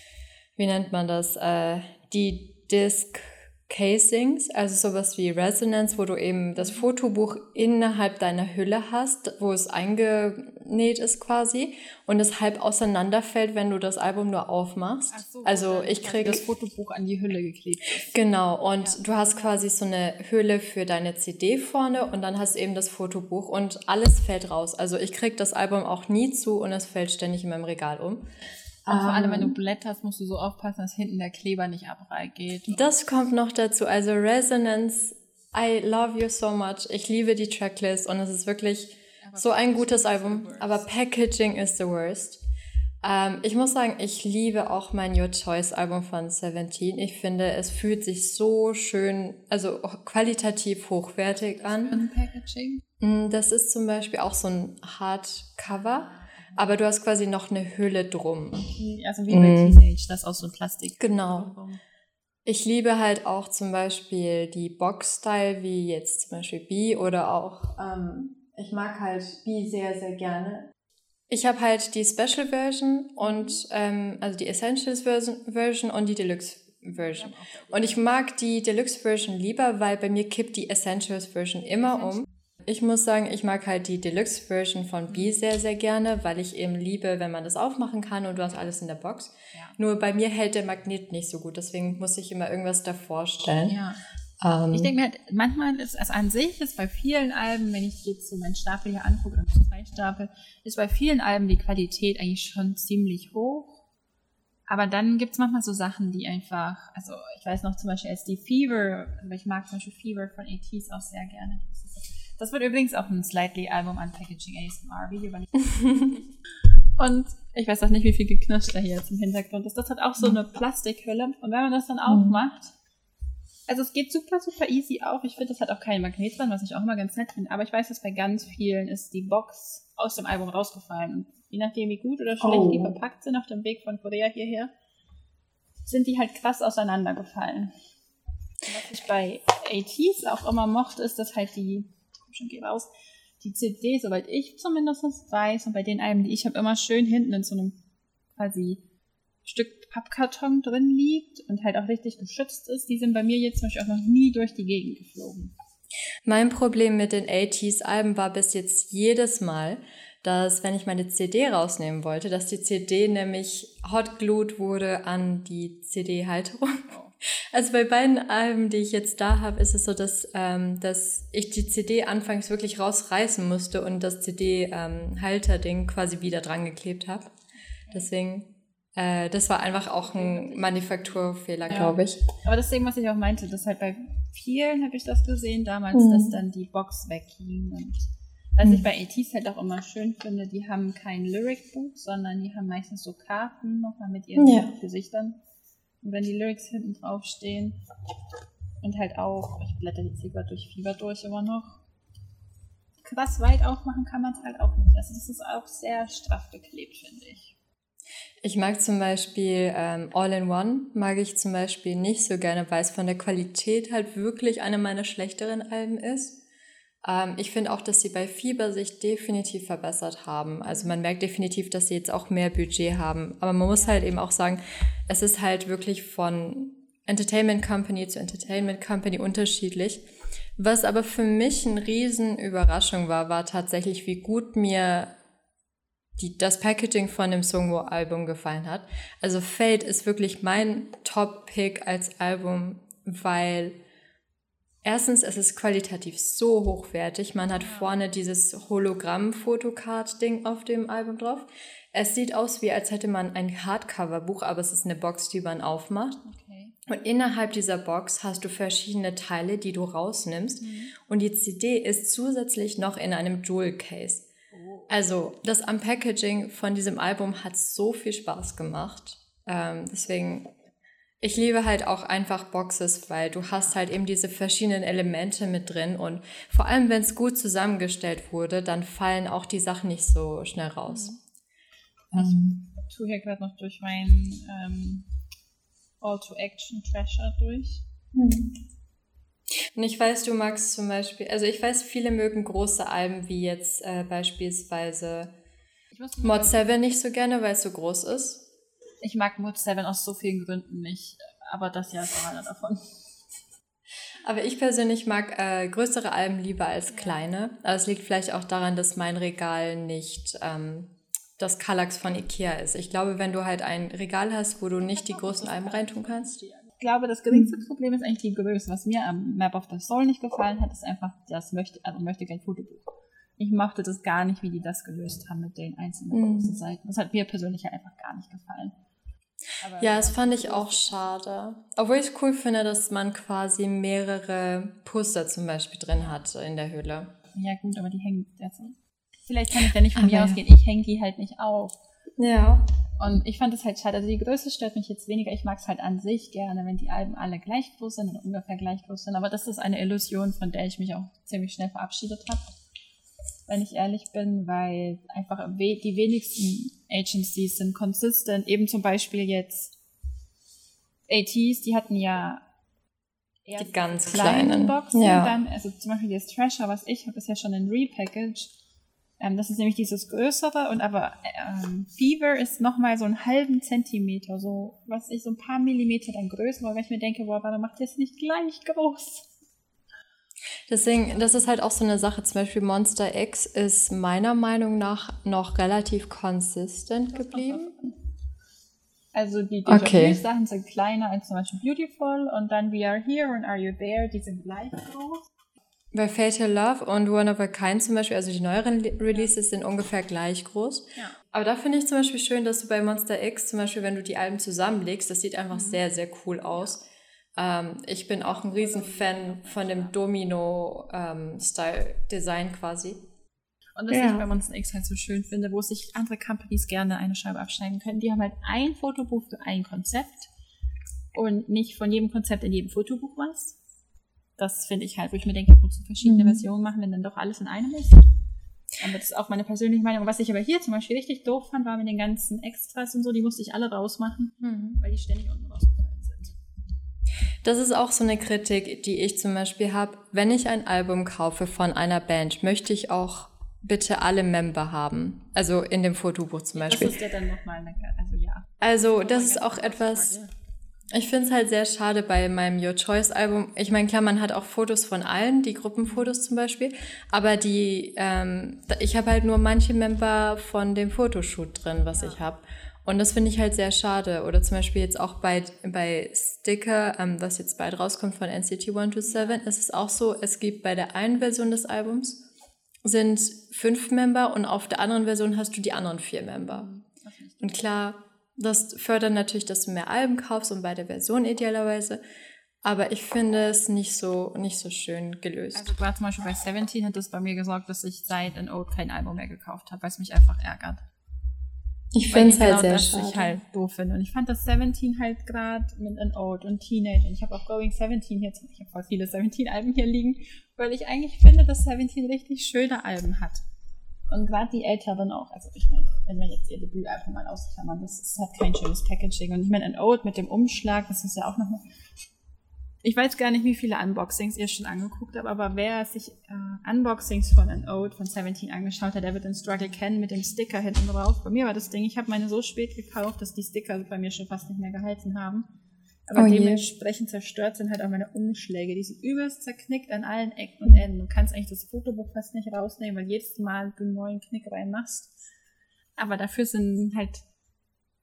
wie nennt man das, äh, die Disc Casings, also sowas wie Resonance, wo du eben das Fotobuch innerhalb deiner Hülle hast, wo es eingenäht ist quasi und es halb auseinanderfällt, wenn du das Album nur aufmachst. Ach so, also ich kriege das Fotobuch an die Hülle geklebt. Genau, und ja. Du hast quasi so eine Hülle für deine C D vorne und dann hast du eben das Fotobuch und alles fällt raus. Also ich kriege das Album auch nie zu und es fällt ständig in meinem Regal um. Und vor allem, wenn du blätterst, musst du so aufpassen, dass hinten der Kleber nicht abgeht. Das kommt noch dazu. Also Resonance, I love you so much. Ich liebe die Tracklist und es ist wirklich aber so ein gutes Album. Aber Packaging is the worst. Ähm, ich muss sagen, ich liebe auch mein Your Choice Album von Seventeen. Ich finde, es fühlt sich so schön, also qualitativ hochwertig an. Was für ein Packaging? Das ist zum Beispiel auch so ein Hardcover. Aber du hast quasi noch eine Hülle drum. Also wie bei mm. Teenage, das aus so Plastik. Genau. Ich liebe halt auch zum Beispiel die Box-Style, wie jetzt zum Beispiel B oder auch, ähm, ich mag halt B sehr, sehr gerne. Ich habe halt die Special Version und, ähm, also die Essentials Version und die Deluxe Version. Und ich mag die Deluxe Version lieber, weil bei mir kippt die Essentials Version immer um. Ich muss sagen, ich mag halt die Deluxe-Version von B sehr, sehr gerne, weil ich eben liebe, wenn man das aufmachen kann und du hast alles in der Box. Ja. Nur bei mir hält der Magnet nicht so gut, deswegen muss ich immer irgendwas davor stellen. Ja. Ähm, ich denke mir halt, manchmal ist es an sich, ist bei vielen Alben, wenn ich jetzt so meinen Stapel hier angucke, oder meinen Zweistapel, ist bei vielen Alben die Qualität eigentlich schon ziemlich hoch. Aber dann gibt's manchmal so Sachen, die einfach, also ich weiß noch zum Beispiel als die Fever, also ich mag zum Beispiel Fever von A T S auch sehr gerne. Das ist Das wird übrigens auch ein Slightly-Album an Packaging A S M R-Video. Und ich weiß auch nicht, wie viel Geknirschter hier jetzt im Hintergrund ist. Das hat auch so eine Plastikhülle. Und wenn man das dann aufmacht, also es geht super, super easy auf. Ich finde, das hat auch keinen Magnet dran, was ich auch immer ganz nett finde. Aber ich weiß, dass bei ganz vielen ist die Box aus dem Album rausgefallen. Und je nachdem, wie gut oder schlecht oh. die verpackt sind auf dem Weg von Korea hierher, sind die halt krass auseinandergefallen. Und was ich bei A T S auch immer mochte, ist, dass halt die schon geht raus. Die C D, soweit ich zumindest weiß, und bei den Alben, die ich habe, immer schön hinten in so einem quasi Stück Pappkarton drin liegt und halt auch richtig geschützt ist. Die sind bei mir jetzt zum Beispiel auch noch nie durch die Gegend geflogen. Mein Problem mit den A T S-Alben war bis jetzt jedes Mal, dass, wenn ich meine C D rausnehmen wollte, dass die C D nämlich hotglued wurde an die C D-Halterung. Oh. Also bei beiden Alben, die ich jetzt da habe, ist es so, dass, ähm, dass ich die C D anfangs wirklich rausreißen musste und das C D-Halter-Ding ähm, quasi wieder dran geklebt habe. Deswegen, äh, das war einfach auch ein Manufakturfehler, ja. glaube ich. Aber deswegen, was ich auch meinte, dass halt bei vielen habe ich das gesehen damals, mhm. dass dann die Box wegging. Und was mhm. ich bei A T S halt auch immer schön finde, die haben kein Lyric-Buch, sondern die haben meistens so Karten nochmal mit ihren ja. Gesichtern. Und wenn die Lyrics hinten drauf stehen und halt auch, ich blätter jetzt lieber durch Fieber durch immer noch, krass weit aufmachen kann man es halt auch nicht. Also das ist auch sehr straff geklebt, finde ich. Ich mag zum Beispiel ähm, All-in-One, mag ich zum Beispiel nicht so gerne, weil es von der Qualität halt wirklich eine meiner schlechteren Alben ist. Ähm, ich finde auch, dass sie bei Fieber sich definitiv verbessert haben. Also man merkt definitiv, dass sie jetzt auch mehr Budget haben. Aber man muss halt eben auch sagen, es ist halt wirklich von Entertainment Company zu Entertainment Company unterschiedlich. Was aber für mich eine riesen Überraschung war, war tatsächlich, wie gut mir die, das Packaging von dem Sungwoo-Album gefallen hat. Also Fate ist wirklich mein Top-Pick als Album, weil Erstens, es ist qualitativ so hochwertig. Man hat vorne dieses Hologramm-Fotocard-Ding auf dem Album drauf. Es sieht aus, wie als hätte man ein Hardcover-Buch, aber es ist eine Box, die man aufmacht. Okay. Und innerhalb dieser Box hast du verschiedene Teile, die du rausnimmst. Mhm. Und die C D ist zusätzlich noch in einem Jewel-Case. Oh. Also das Unpackaging von diesem Album hat so viel Spaß gemacht. Ähm, deswegen... Ich liebe halt auch einfach Boxes, weil du hast halt eben diese verschiedenen Elemente mit drin und vor allem, wenn es gut zusammengestellt wurde, dann fallen auch die Sachen nicht so schnell raus. Mhm. Ich tue hier gerade noch durch meinen ähm, All-to-Action-Treasure durch. Mhm. Und ich weiß, du magst zum Beispiel, also ich weiß, viele mögen große Alben wie jetzt äh, beispielsweise Mod sieben nicht so gerne, weil es so groß ist. Ich mag Mod sieben aus so vielen Gründen nicht, aber das hier ist auch einer davon. Aber ich persönlich mag äh, größere Alben lieber als kleine. Aber es liegt vielleicht auch daran, dass mein Regal nicht ähm, das Kallax von Ikea ist. Ich glaube, wenn du halt ein Regal hast, wo du nicht die großen Alben reintun kannst. Ich glaube, das geringste Problem ist eigentlich die Größe. Was mir am Map of the Soul nicht gefallen hat, ist einfach, das möchte, also möchte kein Fotobuch. Ich mochte das gar nicht, wie die das gelöst haben mit den einzelnen mhm. großen Seiten. Das hat mir persönlich halt einfach gar nicht gefallen. Aber ja, das fand ich auch schade. Obwohl ich es cool finde, dass man quasi mehrere Poster zum Beispiel drin hat in der Hülle. Ja gut, aber die hängen also vielleicht kann ich da nicht von mir ausgehen. Ich hänge die halt nicht auf. Ja. Und ich fand es halt schade. Also die Größe stört mich jetzt weniger. Ich mag es halt an sich gerne, wenn die Alben alle gleich groß sind oder ungefähr gleich groß sind. Aber das ist eine Illusion, von der ich mich auch ziemlich schnell verabschiedet habe. Wenn ich ehrlich bin, weil einfach we- die wenigsten Agencies sind consistent. Eben zum Beispiel jetzt A Ts, die hatten ja erst die ganz kleinen Boxen, ja. Dann, also zum Beispiel das Treasure, was ich habe, ist ja schon ein Repackage. Ähm, das ist nämlich dieses größere und aber ähm, Fever ist nochmal so einen halben Zentimeter, so, was ich, so ein paar Millimeter dann größer, weil ich mir denke, boah, warum macht ihr es nicht gleich groß? Deswegen, das ist halt auch so eine Sache, zum Beispiel Monster X ist meiner Meinung nach noch relativ consistent geblieben. Also die okay. Sachen sind kleiner als zum Beispiel Beautiful und dann We Are Here und Are You There, die sind gleich groß. Bei Fatal Love und One of a Kind zum Beispiel, also die neueren Releases sind ungefähr gleich groß. Ja. Aber da finde ich zum Beispiel schön, dass du bei Monster X zum Beispiel, wenn du die Alben zusammenlegst, das sieht einfach mhm. sehr, sehr cool aus. Ähm, ich bin auch ein Riesenfan von dem Domino-Style-Design ähm, quasi. Und das ja. ich bei Monster X halt so schön finde, wo sich andere Companies gerne eine Scheibe abschneiden können. Die haben halt ein Fotobuch für ein Konzept und nicht von jedem Konzept in jedem Fotobuch was. Das finde ich halt, wo ich mir denke, wozu verschiedene mhm. Versionen machen, wenn dann doch alles in einem ist. Aber das ist auch meine persönliche Meinung. Was ich aber hier zum Beispiel richtig doof fand, war mit den ganzen Extras und so, die musste ich alle rausmachen, mhm. weil die ständig unten rausgefallen sind. Das ist auch so eine Kritik, die ich zum Beispiel habe. Wenn ich ein Album kaufe von einer Band, möchte ich auch bitte alle Member haben. Also in dem Fotobuch zum Beispiel. Das ist ja dann nochmal eine, also ja. Also das ist auch etwas, ich finde es halt sehr schade bei meinem Your Choice Album. Ich meine, klar, man hat auch Fotos von allen, die Gruppenfotos zum Beispiel, aber die, ähm, ich habe halt nur manche Member von dem Fotoshoot drin, was ja. ich habe. Und das finde ich halt sehr schade. Oder zum Beispiel jetzt auch bei, bei Sticker, ähm, was jetzt bald rauskommt von N C T one two seven, ist es auch so, es gibt bei der einen Version des Albums sind fünf Member und auf der anderen Version hast du die anderen vier Member. Und klar, das fördert natürlich, dass du mehr Alben kaufst und bei der Version idealerweise. Aber ich finde es nicht so, nicht so schön gelöst. Also gerade zum Beispiel bei Seventeen hat das bei mir gesorgt, dass ich seit An Ode kein Album mehr gekauft habe, weil es mich einfach ärgert. Ich finde es halt genau sehr das schade. Ich halt doof finde. Und ich fand das Seventeen halt gerade mit An Ode und Teenage. Und ich habe auch Going Seventeen hier, ich habe voll viele Seventeen-Alben hier liegen, weil ich eigentlich finde, dass Seventeen richtig schöne Alben hat. Und gerade die älteren auch. Also ich meine, wenn wir jetzt ihr Debütalbum mal ausklammern, das ist, hat kein schönes Packaging. Und ich meine, An Ode mit dem Umschlag, das ist ja auch nochmal... Ich weiß gar nicht, wie viele Unboxings ihr schon angeguckt habt, aber wer sich äh, Unboxings von An Ode von Seventeen angeschaut hat, der wird den Struggle kennen mit dem Sticker hinten drauf. Bei mir war das Ding, ich habe meine so spät gekauft, dass die Sticker bei mir schon fast nicht mehr gehalten haben. Aber oh dementsprechend zerstört sind halt auch meine Umschläge. Die sind übelst zerknickt an allen Ecken und Enden. Du kannst eigentlich das Fotobuch fast nicht rausnehmen, weil jedes Mal du einen neuen Knick reinmachst. Aber dafür sind halt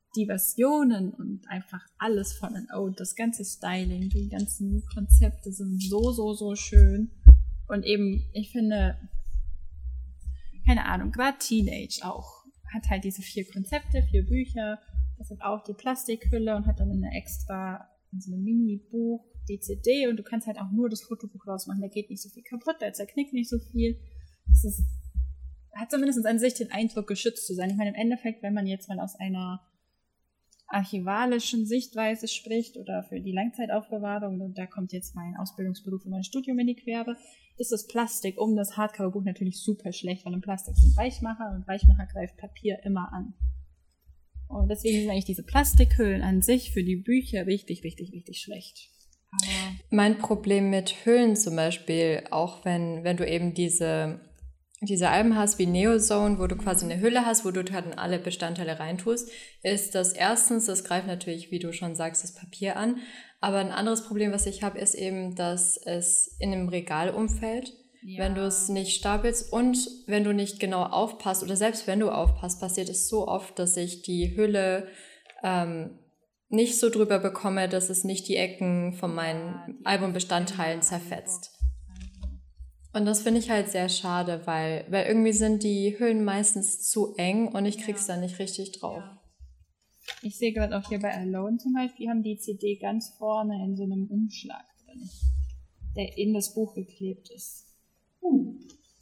die Versionen und einfach alles von and out, das ganze Styling, die ganzen Konzepte sind so, so, so schön. Und eben, ich finde, keine Ahnung, gerade Teenage auch, hat halt diese vier Konzepte, vier Bücher, das hat auch die Plastikhülle und hat dann eine extra, so ein Mini-Buch, die C D und du kannst halt auch nur das Fotobuch rausmachen, da geht nicht so viel kaputt, da zerknickt nicht so viel. Das ist, hat zumindest an sich den Eindruck, geschützt zu sein. Ich meine, im Endeffekt, wenn man jetzt mal aus einer archivalischen Sichtweise spricht oder für die Langzeitaufbewahrung, und da kommt jetzt mein Ausbildungsberuf und mein Studium in die Quere, ist das Plastik um das Hardcover-Buch natürlich super schlecht, weil im Plastik sind Weichmacher und Weichmacher greift Papier immer an. Und deswegen sind eigentlich diese Plastikhüllen an sich für die Bücher richtig, richtig, richtig schlecht. Aber mein Problem mit Hüllen zum Beispiel, auch wenn, wenn du eben diese, diese Alben hast wie Neozone, wo du quasi eine Hülle hast, wo du dann alle Bestandteile reintust, ist, dass erstens, das greift natürlich, wie du schon sagst, das Papier an. Aber ein anderes Problem, was ich habe, ist eben, dass es in einem Regal umfällt, ja. wenn du es nicht stapelst und wenn du nicht genau aufpasst oder selbst wenn du aufpasst, passiert es so oft, dass ich die Hülle ähm, nicht so drüber bekomme, dass es nicht die Ecken von meinen ja, Albumbestandteilen zerfetzt. Und das finde ich halt sehr schade, weil, weil irgendwie sind die Hüllen meistens zu eng und ich krieg's ja. da nicht richtig drauf. Ja. Ich sehe gerade auch hier bei Alone zum Beispiel, die haben die C D ganz vorne in so einem Umschlag drin, der in das Buch geklebt ist. Hm.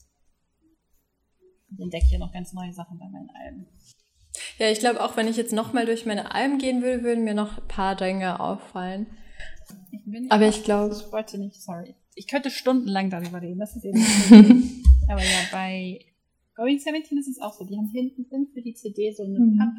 Ich entdecke hier noch ganz neue Sachen bei meinen Alben. Ja, ich glaube auch, wenn ich jetzt nochmal durch meine Alben gehen würde, würden mir noch ein paar Dinge auffallen. Ich bin Aber ich glaube... Ich wollte nicht, sorry. Ich könnte stundenlang darüber reden, das ist eben nicht aber ja, bei Going siebzehn ist es auch so, die haben hinten drin für die C D so einen mhm. Papp,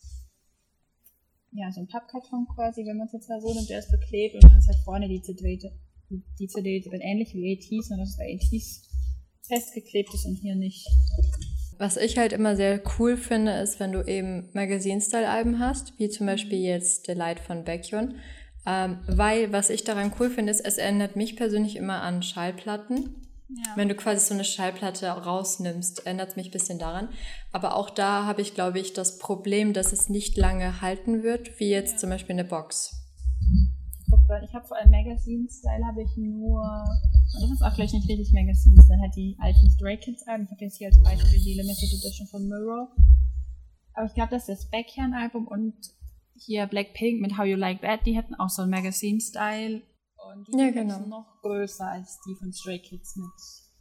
ja, so ein Pappkarton quasi, wenn man es jetzt mal so nimmt, der ist beklebt und dann ist halt vorne die C D, die C D dann ähnlich wie A Ts, nur dass es bei A Ts festgeklebt ist und hier nicht. Was ich halt immer sehr cool finde, ist, wenn du eben Magazine-Style-Alben hast, wie zum Beispiel jetzt The Light von Baekhyun. Ähm, weil, was ich daran cool finde, ist, es erinnert mich persönlich immer an Schallplatten. Ja. Wenn du quasi so eine Schallplatte rausnimmst, erinnert es mich ein bisschen daran. Aber auch da habe ich, glaube ich, das Problem, dass es nicht lange halten wird, wie jetzt ja. zum Beispiel eine Box. Ich habe vor allem Magazine-Style habe ich nur, und das ist auch gleich nicht richtig Magazine-Style, halt die alten Stray Kids-Alben. Ich habe jetzt hier als Beispiel die Limited Edition von Mirror. Aber ich glaube, das ist das Baekhyun-Album und hier Blackpink mit How You Like That, die hatten auch so einen Magazine-Style und die ja, sind genau. noch größer als die von Stray Kids mit.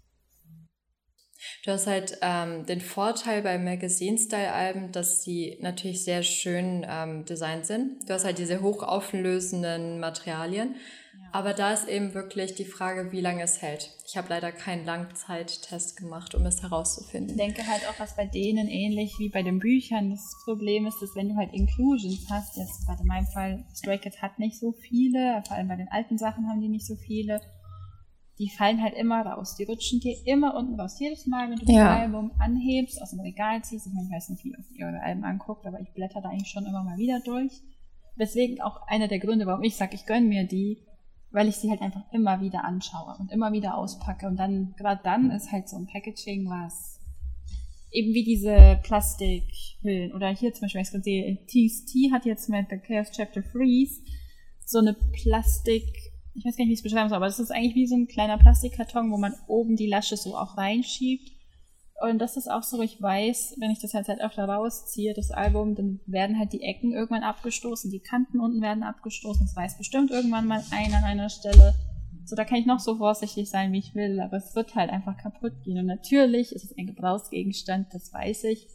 Du hast halt ähm, den Vorteil bei Magazine-Style-Alben, dass die natürlich sehr schön ähm, designt sind. Du hast halt diese hochauflösenden Materialien. Ja. Aber da ist eben wirklich die Frage, wie lange es hält. Ich habe leider keinen Langzeittest gemacht, um es herauszufinden. Ich denke halt auch, was bei denen ähnlich wie bei den Büchern das Problem ist, dass wenn du halt Inclusions hast, jetzt gerade in meinem Fall, Stray Kids hat nicht so viele, vor allem bei den alten Sachen haben die nicht so viele, die fallen halt immer raus. Die rutschen dir immer unten raus. Jedes Mal, wenn du ja. das Album anhebst, aus dem Regal ziehst, ich meine, ich weiß nicht, wie ihr eure Alben anguckt, aber ich blätter da eigentlich schon immer mal wieder durch. Deswegen auch einer der Gründe, warum ich sage, ich gönne mir die, weil ich sie halt einfach immer wieder anschaue und immer wieder auspacke. Und dann, gerade dann ist halt so ein Packaging, was eben wie diese Plastikhüllen, oder hier zum Beispiel, ich sehe, T S T hat jetzt mit The Chaos Chapter Freeze so eine Plastik, ich weiß gar nicht, wie ich es beschreiben soll, aber das ist eigentlich wie so ein kleiner Plastikkarton, wo man oben die Lasche so auch reinschiebt. Und das ist auch so, ich weiß, wenn ich das halt, halt öfter rausziehe, das Album, dann werden halt die Ecken irgendwann abgestoßen, die Kanten unten werden abgestoßen, das weiß bestimmt irgendwann mal ein an einer Stelle. So, da kann ich noch so vorsichtig sein, wie ich will, aber es wird halt einfach kaputt gehen. Und natürlich ist es ein Gebrauchsgegenstand, das weiß ich.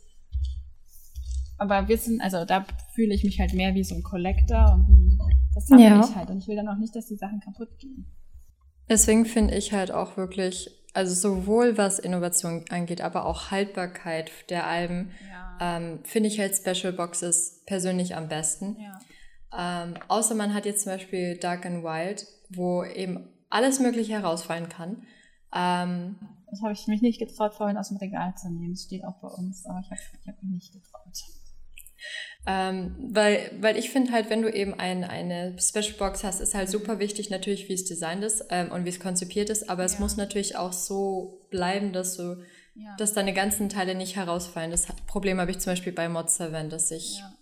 Aber wir sind, also da fühle ich mich halt mehr wie so ein Collector und wie, das sammle ja. ich halt. Und ich will dann auch nicht, dass die Sachen kaputt gehen. Deswegen finde ich halt auch wirklich, also sowohl was Innovation angeht, aber auch Haltbarkeit der Alben, ja. ähm, finde ich halt Special Boxes persönlich am besten. Ja. Ähm, außer man hat jetzt zum Beispiel Dark and Wild, wo eben alles Mögliche herausfallen kann. Ähm, das habe ich mich nicht getraut, vorhin aus dem Regal zu nehmen. Das steht auch bei uns, aber ich habe ich hab mich nicht getraut. Ähm, weil, weil ich finde halt, wenn du eben ein, eine Special Box hast, ist halt super wichtig natürlich, wie es designt ist ähm, und wie es konzipiert ist, aber es ja. muss natürlich auch so bleiben, dass du, ja. dass deine ganzen Teile nicht herausfallen. Das Problem habe ich zum Beispiel bei Mod sieben, dass ich, ja.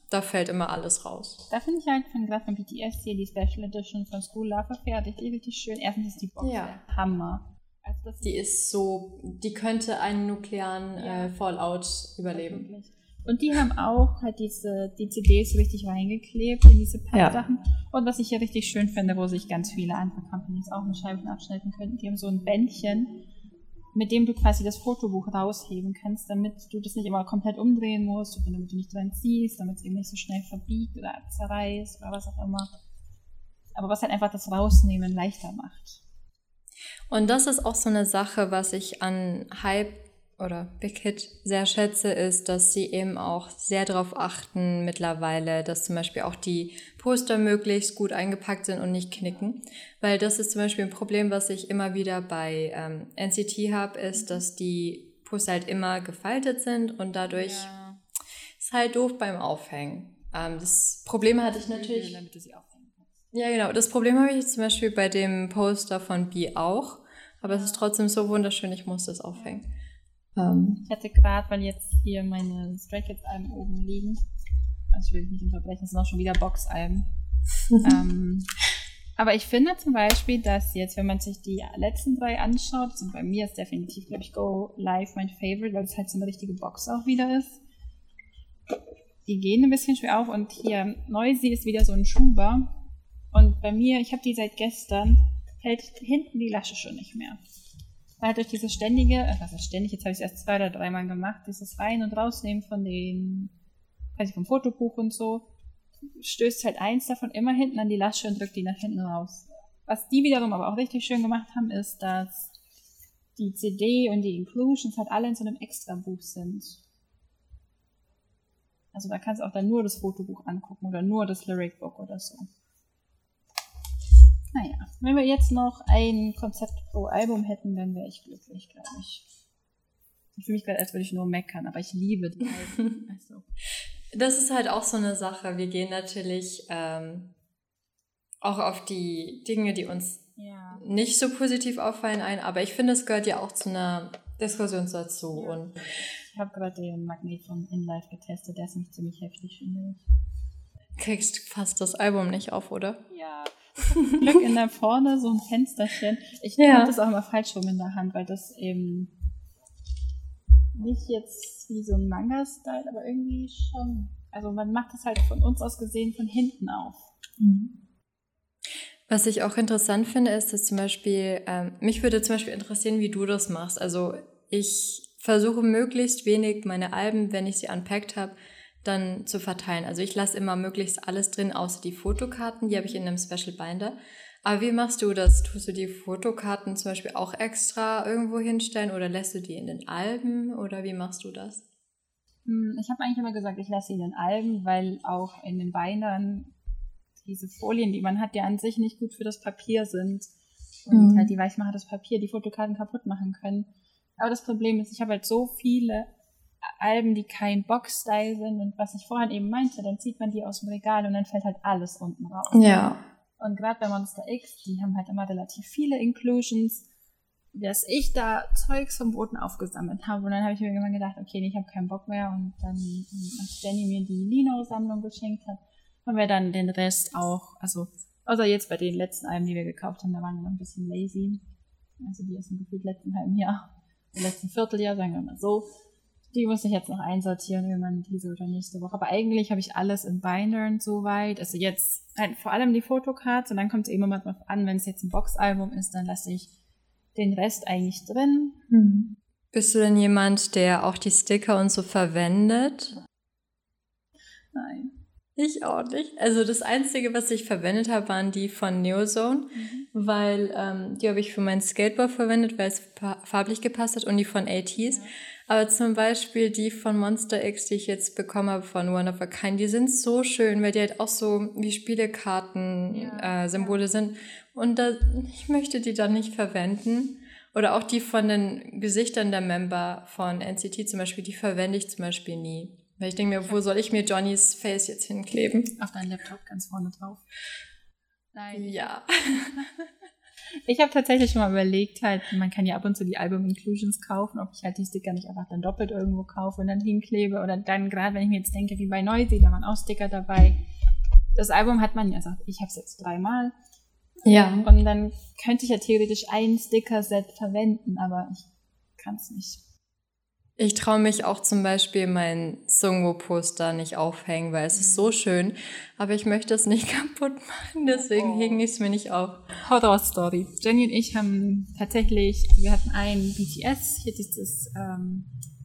da fällt immer alles raus. Da finde ich halt von gerade von B T S hier die Special Edition von School Love Affair richtig, richtig schön. Erstens ist die Box Ja. der Hammer. Also das Die ist so, die könnte einen nuklearen Ja. äh, Fallout überleben. Wirklich. Und die haben auch halt diese, die C Ds richtig reingeklebt in diese Pappsachen. Ja. Und was ich hier richtig schön finde, wo sich ganz viele andere Companies auch eine Scheibe abschneiden könnten, die haben so ein Bändchen, mit dem du quasi das Fotobuch rausheben kannst, damit du das nicht immer komplett umdrehen musst, oder damit du nicht dran ziehst, damit es eben nicht so schnell verbiegt oder zerreißt oder was auch immer. Aber was halt einfach das Rausnehmen leichter macht. Und das ist auch so eine Sache, was ich an Hype oder Big Hit sehr schätze, ist, dass sie eben auch sehr darauf achten mittlerweile, dass zum Beispiel auch die Poster möglichst gut eingepackt sind und nicht knicken. Weil das ist zum Beispiel ein Problem, was ich immer wieder bei ähm, N C T habe, ist, dass die Poster halt immer gefaltet sind und dadurch ja. ist halt doof beim Aufhängen. Ähm, das Problem hatte ich natürlich... Damit du sie aufhängen kannst. Ja, genau. Das Problem habe ich zum Beispiel bei dem Poster von B auch, aber es ist trotzdem so wunderschön, ich muss das aufhängen. Um. Ich hatte gerade, weil jetzt hier meine Stray Kids Alben oben liegen, also ich will dich nicht unterbrechen, es sind auch schon wieder Box-Alben. ähm, aber ich finde zum Beispiel, dass jetzt, wenn man sich die letzten drei anschaut, also bei mir ist definitiv, glaube ich, Go Live mein Favorite, weil es halt so eine richtige Box auch wieder ist. Die gehen ein bisschen schwer auf und hier Noisy ist wieder so ein Schuber. Und bei mir, ich habe die seit gestern, hält hinten die Lasche schon nicht mehr. Weil durch dieses ständige, was ist ständig, jetzt habe ich es erst zwei oder dreimal gemacht, dieses Rein- und Rausnehmen von den, quasi vom Fotobuch und so, stößt halt eins davon immer hinten an die Lasche und drückt die nach hinten raus. Was die wiederum aber auch richtig schön gemacht haben, ist, dass die C D und die Inclusions halt alle in so einem Extra-Buch sind. Also da kannst du auch dann nur das Fotobuch angucken oder nur das Lyric-Book oder so. Naja, wenn wir jetzt noch ein Konzept pro Album hätten, dann wäre ich glücklich, glaube ich. Ich fühle mich gerade, als würde ich nur meckern, aber ich liebe die Alben. Also. Das ist halt auch so eine Sache. Wir gehen natürlich ähm, auch auf die Dinge, die uns ja. nicht so positiv auffallen, ein, aber ich finde, es gehört ja auch zu einer Diskussion dazu. Ja. Und ich habe gerade den Magnet von In Life getestet, der ist nicht ziemlich heftig, finde ich. Kriegst fast das Album nicht auf, oder? Ja. Glück in der vorne so ein Fensterchen. Ich ja. habe das auch immer falsch rum in der Hand, weil das eben nicht jetzt wie so ein Manga-Style, aber irgendwie schon. Also man macht das halt von uns aus gesehen von hinten auf. Mhm. Was ich auch interessant finde, ist, dass zum Beispiel, ähm, mich würde zum Beispiel interessieren, wie du das machst. Also ich versuche möglichst wenig meine Alben, wenn ich sie unpackt habe, dann zu verteilen. Also ich lasse immer möglichst alles drin, außer die Fotokarten, die habe ich in einem Special Binder. Aber wie machst du das? Tust du die Fotokarten zum Beispiel auch extra irgendwo hinstellen oder lässt du die in den Alben oder wie machst du das? Ich habe eigentlich immer gesagt, ich lasse sie in den Alben, weil auch in den Bindern diese Folien, die man hat, ja an sich nicht gut für das Papier sind und mhm. halt die Weichmacher das Papier, die Fotokarten kaputt machen können. Aber das Problem ist, ich habe halt so viele Alben, die kein Box-Style sind und was ich vorhin eben meinte, dann zieht man die aus dem Regal und dann fällt halt alles unten raus. Ja. Und gerade bei Monster X, die haben halt immer relativ viele Inclusions, dass ich da Zeugs vom Boden aufgesammelt habe und dann habe ich mir irgendwann gedacht, okay, nee, ich habe keinen Bock mehr und dann, als Jenny mir die Lino-Sammlung geschenkt hat, haben wir dann den Rest auch, also außer jetzt bei den letzten Alben, die wir gekauft haben, da waren wir noch ein bisschen lazy, also die aus dem gefühlt letzten halben Jahr, im letzten Vierteljahr, sagen wir mal so. Die muss ich jetzt noch einsortieren, wenn man diese oder nächste Woche. Aber eigentlich habe ich alles in Bindern soweit. Also jetzt halt vor allem die Fotocards und dann kommt es eben immer drauf an, wenn es jetzt ein Boxalbum ist, dann lasse ich den Rest eigentlich drin. Hm. Bist du denn jemand, der auch die Sticker und so verwendet? Nein. Ich auch nicht. Also das Einzige, was ich verwendet habe, waren die von Neozone, mhm. weil ähm, die habe ich für mein Skateboard verwendet, weil es farblich gepasst hat und die von A Ts. Ja. Aber zum Beispiel die von Monster X, die ich jetzt bekommen habe von One of a Kind, die sind so schön, weil die halt auch so wie Spielekarten-Symbole ja. äh, sind. Und da, ich möchte die dann nicht verwenden. Oder auch die von den Gesichtern der Member von N C T zum Beispiel, die verwende ich zum Beispiel nie. Weil ich denke mir, wo soll ich mir Johnnys Face jetzt hinkleben? Auf deinen Laptop ganz vorne drauf. Nein. Ja. Ich habe tatsächlich schon mal überlegt, halt, man kann ja ab und zu die Album-Inclusions kaufen, ob ich halt die Sticker nicht einfach dann doppelt irgendwo kaufe und dann hinklebe. Oder dann, gerade wenn ich mir jetzt denke, wie bei Noisy, da waren auch Sticker dabei. Das Album hat man ja, also ich habe es jetzt dreimal. Ja. Und dann könnte ich ja theoretisch ein Sticker-Set verwenden, aber ich kann es nicht. Ich traue mich auch zum Beispiel mein Sungwoo-Poster nicht aufhängen, weil es ist so schön, aber ich möchte es nicht kaputt machen, deswegen Oh. hänge ich es mir nicht auf. Horror-Story. Jenny und ich haben tatsächlich, wir hatten ein B T S, hier dieses ähm,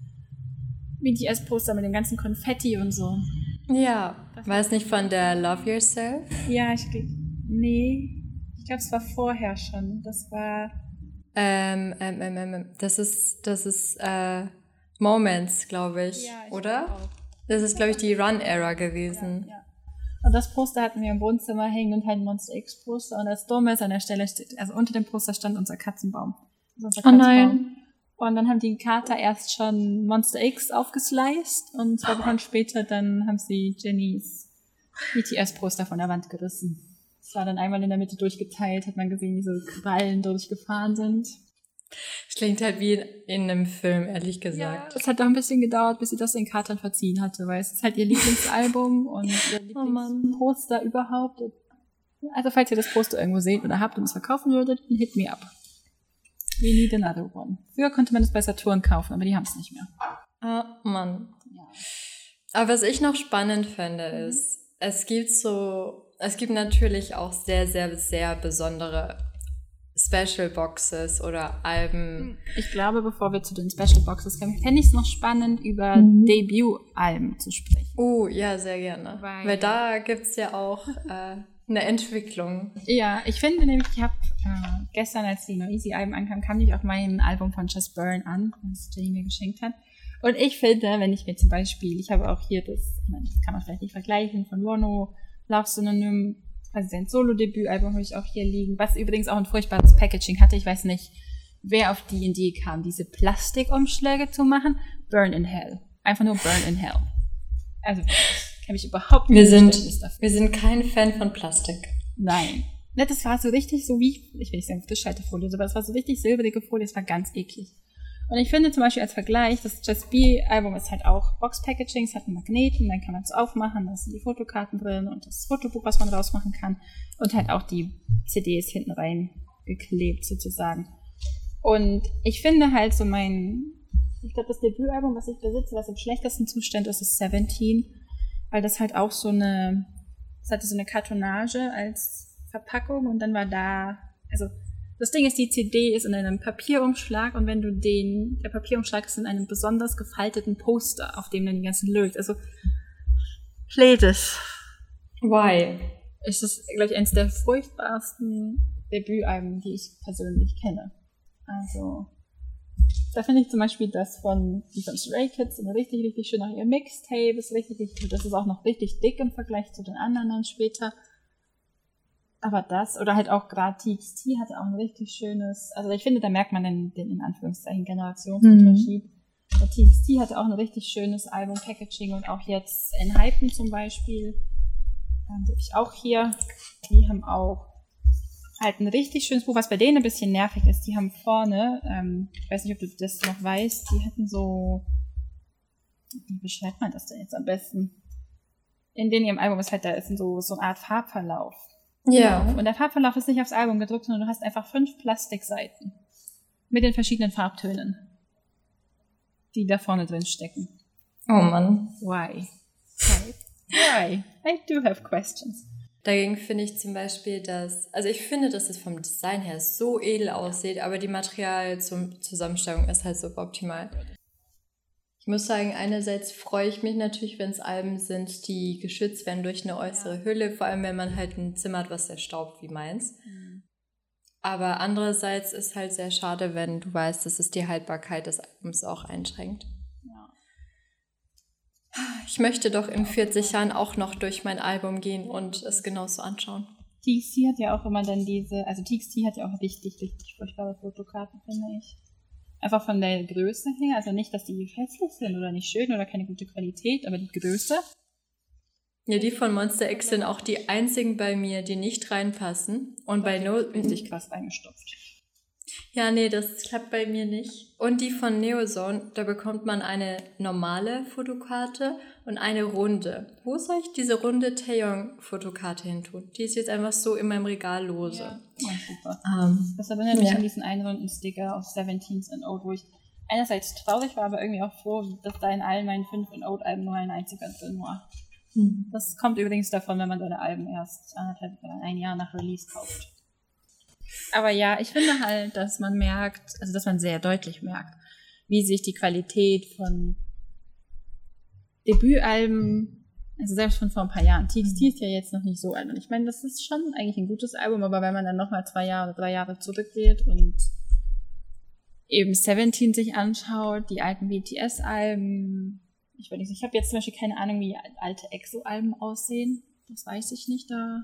B T S-Poster mit dem ganzen Konfetti und so. Ja, war es nicht von der Love Yourself? Ja, ich glaube, nee, ich glaube, es war vorher schon. Das war, Ähm, ähm, ähm, ähm, das ist, das ist, äh, Moments, glaube ich, ja, ich oder? glaub auch. Das ist, glaube ich, die Run-Era gewesen. Ja, ja. Und das Poster hatten wir im Wohnzimmer hängen und halt ein Monster X-Poster. Und das Dumme ist, an der Stelle steht, also unter dem Poster stand unser Katzenbaum. Also unser Oh Katzenbaum. nein. Und dann haben die Kater erst schon Monster X aufgesliced und zwei Wochen später dann haben sie Jennys B T S-Poster von der Wand gerissen. Es war dann einmal in der Mitte durchgeteilt, hat man gesehen, wie so Krallen durchgefahren sind. Es klingt halt wie in einem Film, ehrlich Ja, gesagt. es hat auch ein bisschen gedauert, bis sie das den Katern verziehen hatte, weil es ist halt ihr Lieblingsalbum und ihr Oh Mann. Lieblingsposter überhaupt. Also falls ihr das Poster irgendwo seht oder habt und es verkaufen würdet, hit me up. We need another one. Früher konnte man das bei Saturn kaufen, aber die haben es nicht mehr. Ah, Mann. Ja. Aber was ich noch spannend finde, Mhm. ist, es gibt so, es gibt natürlich auch sehr, sehr, sehr besondere Special Boxes oder Alben. Ich glaube, bevor wir zu den Special Boxes kommen, fände ich es noch spannend, über Mhm. Debütalben zu sprechen. Oh, ja, sehr gerne. Weil- Weil, da gibt's ja auch äh, eine Entwicklung. Ja, ich finde nämlich, ich habe äh, gestern, als die Noisy-Alben ankamen, kam ich auf mein Album von Just Burn an, das Jenny mir geschenkt hat. Und ich finde, wenn ich mir zum Beispiel, ich habe auch hier das, ich meine, das kann man vielleicht nicht vergleichen, von Wono, Love Synonym, also sein Solo-Debütalbum habe ich auch hier liegen, was übrigens auch ein furchtbares Packaging hatte. Ich weiß nicht, wer auf die Idee kam, diese Plastikumschläge zu machen. Burn in Hell. Einfach nur Burn in Hell. Also, ich habe ich überhaupt Wir kein sind, Verständnis dafür. wir sind kein Fan von Plastik. Nein. Ne, das war so richtig so wie, ich will nicht sagen Frischhaltefolie, aber es war so richtig silbrige Folie, es war ganz eklig. Und ich finde zum Beispiel als Vergleich, das Just Be Album ist halt auch Box-Packaging, es hat einen Magneten, dann kann man es aufmachen, da sind die Fotokarten drin und das Fotobuch, was man rausmachen kann und halt auch die C Ds hinten rein geklebt sozusagen. Und ich finde halt so mein, ich glaube das Debütalbum, was ich besitze, was im schlechtesten Zustand ist, ist Seventeen, weil das halt auch so eine, es hatte so eine Kartonage als Verpackung und dann war da, also das Ding ist, die C D ist in einem Papierumschlag und wenn du den, der Papierumschlag ist in einem besonders gefalteten Poster, auf dem dann die ganzen Lyrics, also Played-es. Why? Ist das, glaube ich, eines der furchtbarsten Debütalben, die ich persönlich kenne. Also, da finde ich zum Beispiel das von, die von Stray Kids, eine richtig, richtig schön, auch ihr Mixtape ist richtig, richtig, das ist auch noch richtig dick im Vergleich zu den anderen dann später. Aber das, oder halt auch gerade T X T hatte auch ein richtig schönes, also ich finde, da merkt man den, den in Anführungszeichen Generationsunterschied. Mhm. Der T X T hatte auch ein richtig schönes Album-Packaging und auch jetzt Enhypen zum Beispiel, ähm, die habe ich auch hier, die haben auch halt ein richtig schönes Buch, was bei denen ein bisschen nervig ist. Die haben vorne, ähm, ich weiß nicht, ob du das noch weißt, die hatten so, wie beschreibt man das denn jetzt am besten? In denen ihrem Album ist halt, da ist so, so eine Art Farbverlauf. Ja. Und der Farbverlauf ist nicht aufs Album gedruckt, sondern du hast einfach fünf Plastikseiten mit den verschiedenen Farbtönen, die da vorne drin stecken. Oh Mann. Why? Why? Why? I do have questions. Dagegen finde ich zum Beispiel, dass, also ich finde, dass es vom Design her so edel aussieht, aber die Materialzusammenstellung ist halt so optimal. Ich muss sagen, einerseits freue ich mich natürlich, wenn es Alben sind, die geschützt werden durch eine äußere Hülle, vor allem wenn man halt ein Zimmer hat, was sehr staubt wie meins. Mhm. Aber andererseits ist halt sehr schade, wenn du weißt, dass es die Haltbarkeit des Albums auch einschränkt. Ja. Ich möchte doch in vierzig Jahren auch noch durch mein Album gehen und es genauso anschauen. T X T hat ja auch immer dann diese, also T X T hat ja auch richtig, richtig furchtbare Fotokarten, finde ich. Einfach von der Größe her, also nicht, dass die hässlich sind oder nicht schön oder keine gute Qualität, aber die Größe. Ja, die von Monster X sind auch die einzigen bei mir, die nicht reinpassen. Und bei No... Richtig krass eingestopft. Ja, nee, das klappt bei mir nicht. Und die von Neozone, da bekommt man eine normale Fotokarte und eine runde. Wo soll ich diese runde Taeyong-Fotokarte hin tun? Die ist jetzt einfach so in meinem Regal lose. Ja, oh, super. Ähm, Das erinnert mich ja. an diesen einen runden Sticker aus Seventeens and Oat, wo ich einerseits traurig war, aber irgendwie auch froh, dass da in allen meinen fünf and Oat Alben nur ein einziger drin war. Hm. Das kommt übrigens davon, wenn man seine Alben erst anderthalb, ein Jahr nach Release kauft. Aber ja, ich finde halt, dass man merkt, also dass man sehr deutlich merkt, wie sich die Qualität von Debütalben, also selbst von vor ein paar Jahren, T X T ist ja jetzt noch nicht so alt. Und ich meine, das ist schon eigentlich ein gutes Album, aber wenn man dann nochmal zwei Jahre, drei Jahre zurückgeht und eben Seventeen sich anschaut, die alten B T S-Alben, ich weiß nicht, ich habe jetzt zum Beispiel keine Ahnung, wie alte EXO-Alben aussehen. Das weiß ich nicht, da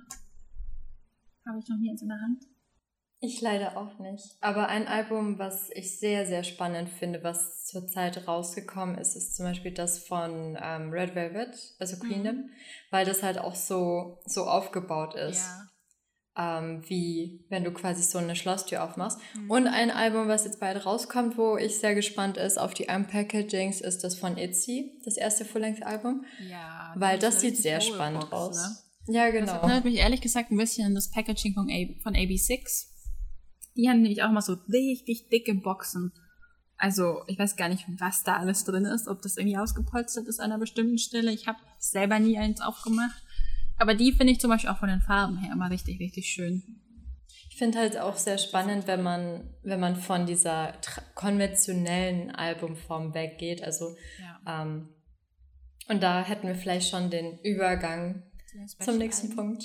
habe ich noch nie eins in der Hand. Ich leider auch nicht. Aber ein Album, was ich sehr, sehr spannend finde, was zurzeit rausgekommen ist, ist zum Beispiel das von ähm, Red Velvet, also Queendom, mhm. weil das halt auch so, so aufgebaut ist. Ja. Ähm, wie wenn du quasi so eine Schlosstür aufmachst. Mhm. Und ein Album, was jetzt bald rauskommt, wo ich sehr gespannt ist auf die Unpackagings, ist das von ITZY, das erste Full-Length-Album. Ja. Weil das sieht sehr spannend Box, aus. Ne? Ja, genau. Das erinnert mich ehrlich gesagt ein bisschen an das Packaging von, A- von A B six. Die haben nämlich auch mal so richtig dicke Boxen. Also, ich weiß gar nicht, was da alles drin ist, ob das irgendwie ausgepolstert ist an einer bestimmten Stelle. Ich habe selber nie eins aufgemacht. Aber die finde ich zum Beispiel auch von den Farben her immer richtig, richtig schön. Ich finde halt auch sehr spannend, wenn man, wenn man von dieser tra- konventionellen Albumform weggeht. Also, ja. ähm, und da hätten wir vielleicht schon den Übergang zum nächsten Alben. Punkt.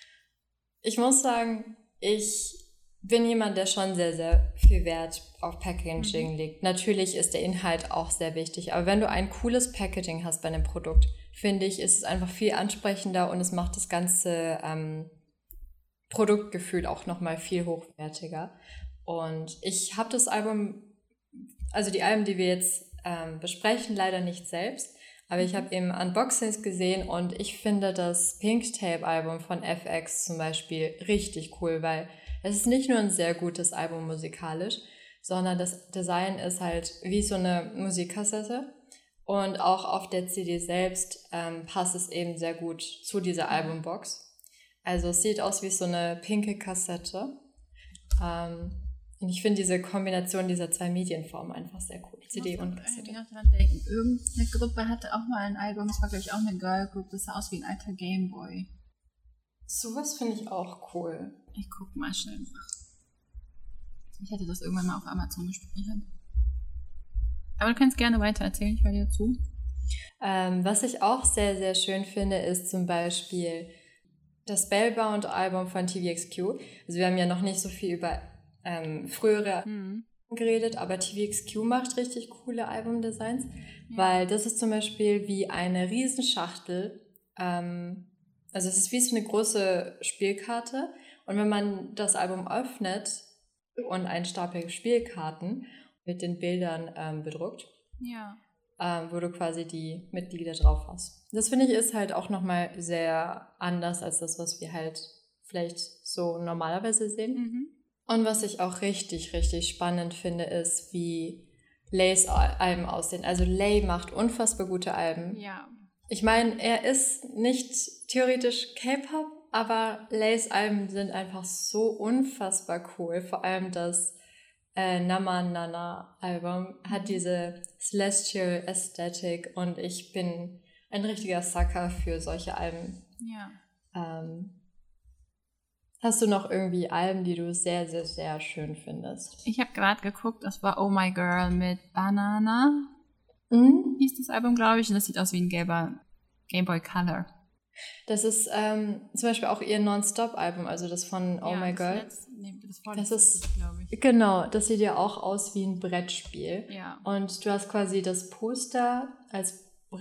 Ich muss sagen, ich bin jemand, der schon sehr, sehr viel Wert auf Packaging mhm. legt. Natürlich ist der Inhalt auch sehr wichtig, aber wenn du ein cooles Packaging hast bei einem Produkt, finde ich, ist es einfach viel ansprechender und es macht das ganze ähm, Produktgefühl auch nochmal viel hochwertiger. Und ich habe das Album, also die Alben, die wir jetzt ähm, besprechen, leider nicht selbst, aber ich habe eben Unboxings gesehen und ich finde das Pink Tape Album von F X zum Beispiel richtig cool, weil es ist nicht nur ein sehr gutes Album musikalisch, sondern das Design ist halt wie so eine Musikkassette und auch auf der C D selbst ähm, passt es eben sehr gut zu dieser Albumbox. Also es sieht aus wie so eine pinke Kassette. Ähm, und ich finde diese Kombination dieser zwei Medienformen einfach sehr cool. C D und Kassette. Ich muss dran denken. Irgendeine Gruppe hatte auch mal ein Album, das war glaube ich auch eine Girl Group, das sah aus wie ein alter Gameboy. Sowas finde ich auch cool. Ich guck mal schnell nach. Ich hätte das irgendwann mal auf Amazon gespeichert. Aber du kannst gerne weiter erzählen, ich höre dir zu. Ähm, was ich auch sehr, sehr schön finde, ist zum Beispiel das Spellbound-Album von T V X Q. Also wir haben ja noch nicht so viel über ähm, frühere hm. geredet, aber T V X Q macht richtig coole Albumdesigns, ja. weil das ist zum Beispiel wie eine Riesenschachtel. Ähm, also es ist wie so eine große Spielkarte. Und wenn man das Album öffnet und einen Stapel Spielkarten mit den Bildern ähm, bedruckt, ja. ähm, wo du quasi die Mitglieder drauf hast. Das finde ich ist halt auch nochmal sehr anders als das, was wir halt vielleicht so normalerweise sehen. Mhm. Und was ich auch richtig, richtig spannend finde, ist, wie Lays Alben aussehen. Also Lay macht unfassbar gute Alben. Ja. Ich meine, er ist nicht theoretisch K-Pop, aber Lays Alben sind einfach so unfassbar cool. Vor allem das äh, Nama Nana Album hat diese Celestial Aesthetic und ich bin ein richtiger Sucker für solche Alben. Ja. Ähm, hast du noch irgendwie Alben, die du sehr, sehr, sehr schön findest? Ich habe gerade geguckt, das war Oh My Girl mit Banana. Mhm. Hieß das Album, glaube ich, und das sieht aus wie ein gelber Game Boy Color. Das ist ähm, zum Beispiel auch ihr Non-Stop-Album, also das von Oh ja, My das Girl. Letzt, nee, das, das ist, glaube ich. Genau, das sieht ja auch aus wie ein Brettspiel. Ja. Und du hast quasi das Poster als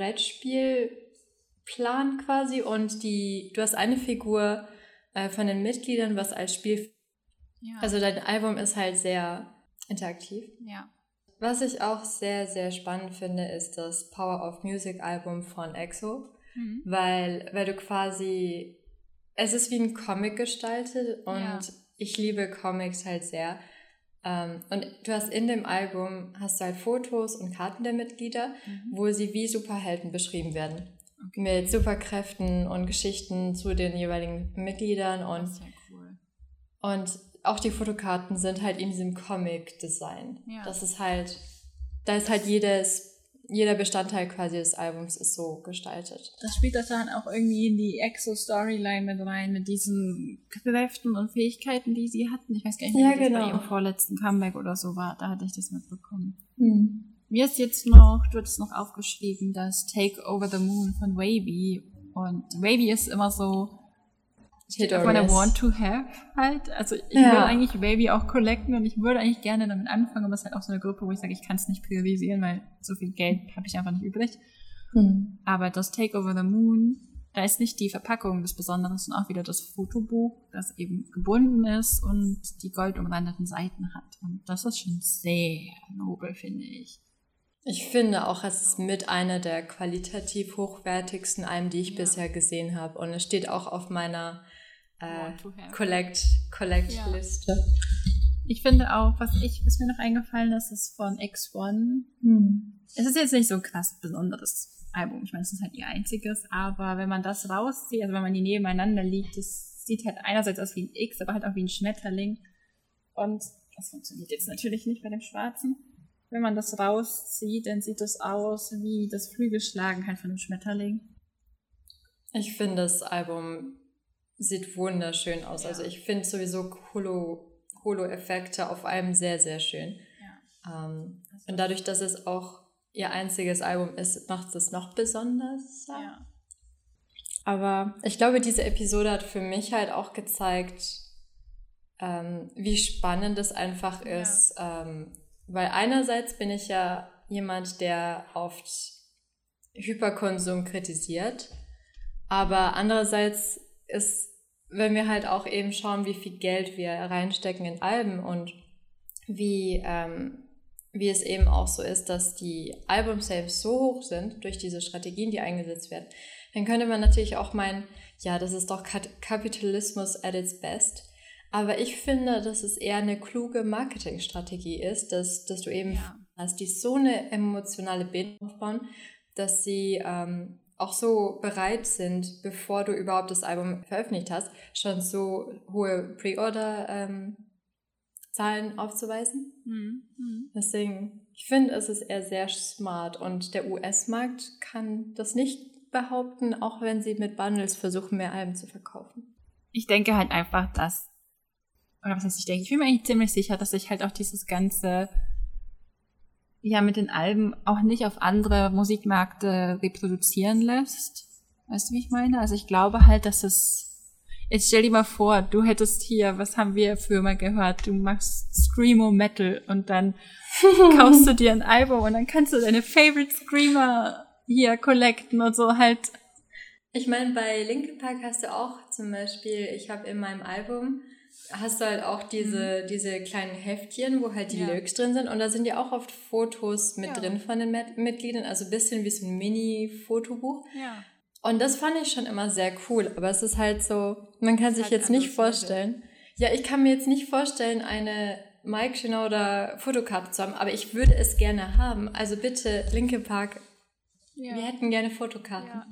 Brettspielplan quasi und die, du hast eine Figur äh, von den Mitgliedern, was als Spiel. Ja. Also dein Album ist halt sehr interaktiv. Ja. Was ich auch sehr, sehr spannend finde, ist das Power of Music Album von EXO. mhm. weil, weil du quasi, es ist wie ein Comic gestaltet und ja. ich liebe Comics halt sehr. Um, und du hast in dem Album, hast du halt Fotos und Karten der Mitglieder, mhm. wo sie wie Superhelden beschrieben werden. Okay. Mit Superkräften und Geschichten zu den jeweiligen Mitgliedern. Und, das ist ja cool. Und auch die Fotokarten sind halt in diesem Comic-Design. Ja. Das ist halt, da ist halt jedes... Jeder Bestandteil quasi des Albums ist so gestaltet. Das spielt das dann auch irgendwie in die Exo-Storyline mit rein, mit diesen Kräften und Fähigkeiten, die sie hatten. Ich weiß gar nicht, ja, wie das genau. bei ihrem vorletzten Comeback oder so war. Da hatte ich das mitbekommen. Hm. Mir ist jetzt noch, du hattest noch aufgeschrieben, das Take Over the Moon von Wavy. Und Wavy ist immer so auf meiner Want to Have halt. Also ich ja. würde eigentlich Wavy auch collecten und ich würde eigentlich gerne damit anfangen, aber es ist halt auch so eine Gruppe, wo ich sage, ich kann es nicht priorisieren, weil so viel Geld habe ich einfach nicht übrig. Hm. Aber das Take Over the Moon, da ist nicht die Verpackung das Besondere, sondern auch wieder das Fotobuch, das eben gebunden ist und die goldumrandeten Seiten hat. Und das ist schon sehr nobel, finde ich. Ich finde auch, es ist mit einer der qualitativ hochwertigsten Alben, die ich ja. bisher gesehen habe. Und es steht auch auf meiner äh, Collect, Collect-Liste. Ja. Ich finde auch, was ich, was mir noch eingefallen ist, ist von X eins. Hm. Es ist jetzt nicht so ein krass besonderes Album. Ich meine, es ist halt ihr einziges. Aber wenn man das rauszieht, also wenn man die nebeneinander liegt, das sieht halt einerseits aus wie ein X, aber halt auch wie ein Schmetterling. Und das funktioniert jetzt natürlich nicht bei dem Schwarzen. Wenn man das rauszieht, dann sieht das aus wie das Flügelschlagen halt von einem Schmetterling. Ich finde, das Album sieht wunderschön aus. Ja. Also ich finde sowieso Holo, Holo-Effekte auf allem sehr, sehr schön. Ja. Ähm, und dadurch, dass es auch ihr einziges Album ist, macht es noch besonders. Ja. Aber ich glaube, diese Episode hat für mich halt auch gezeigt, ähm, wie spannend es einfach ja. ist, ähm, weil einerseits bin ich ja jemand, der oft Hyperkonsum kritisiert, aber andererseits ist, wenn wir halt auch eben schauen, wie viel Geld wir reinstecken in Alben und wie, ähm, wie es eben auch so ist, dass die Album-Sales so hoch sind durch diese Strategien, die eingesetzt werden, dann könnte man natürlich auch meinen, ja, das ist doch Kapitalismus at its best. Aber ich finde, dass es eher eine kluge Marketingstrategie ist, dass, dass du eben ja. hast, die so eine emotionale Bindung aufbauen, dass sie ähm, auch so bereit sind, bevor du überhaupt das Album veröffentlicht hast, schon so hohe Pre-Order-Zahlen ähm, aufzuweisen. Mhm. Deswegen, ich finde, es ist eher sehr smart und der U S-Markt kann das nicht behaupten, auch wenn sie mit Bundles versuchen, mehr Alben zu verkaufen. Ich denke halt einfach, dass oder was heißt ich denke, ich bin mir eigentlich ziemlich sicher, dass sich halt auch dieses ganze, ja, mit den Alben auch nicht auf andere Musikmärkte reproduzieren lässt. Weißt du, wie ich meine? Also ich glaube halt, dass es, jetzt stell dir mal vor, du hättest hier, was haben wir früher mal gehört, du machst Screamo Metal und dann kaufst du dir ein Album und dann kannst du deine Favorite Screamer hier collecten und so halt. Ich meine, bei Linkin Park hast du auch zum Beispiel, ich habe in meinem Album hast du halt auch diese, mhm. diese kleinen Heftchen, wo halt die ja. Lyrics drin sind und da sind ja auch oft Fotos mit ja. drin von den Met- Mitgliedern, also ein bisschen wie so ein Mini-Fotobuch. Ja. Und das fand ich schon immer sehr cool, aber es ist halt so, man kann sich halt jetzt nicht vorstellen, ja, ich kann mir jetzt nicht vorstellen, eine Mike Shinoda Fotokarte zu haben, aber ich würde es gerne haben, also bitte, Linkin Park, ja. wir hätten gerne Fotokarten. Ja.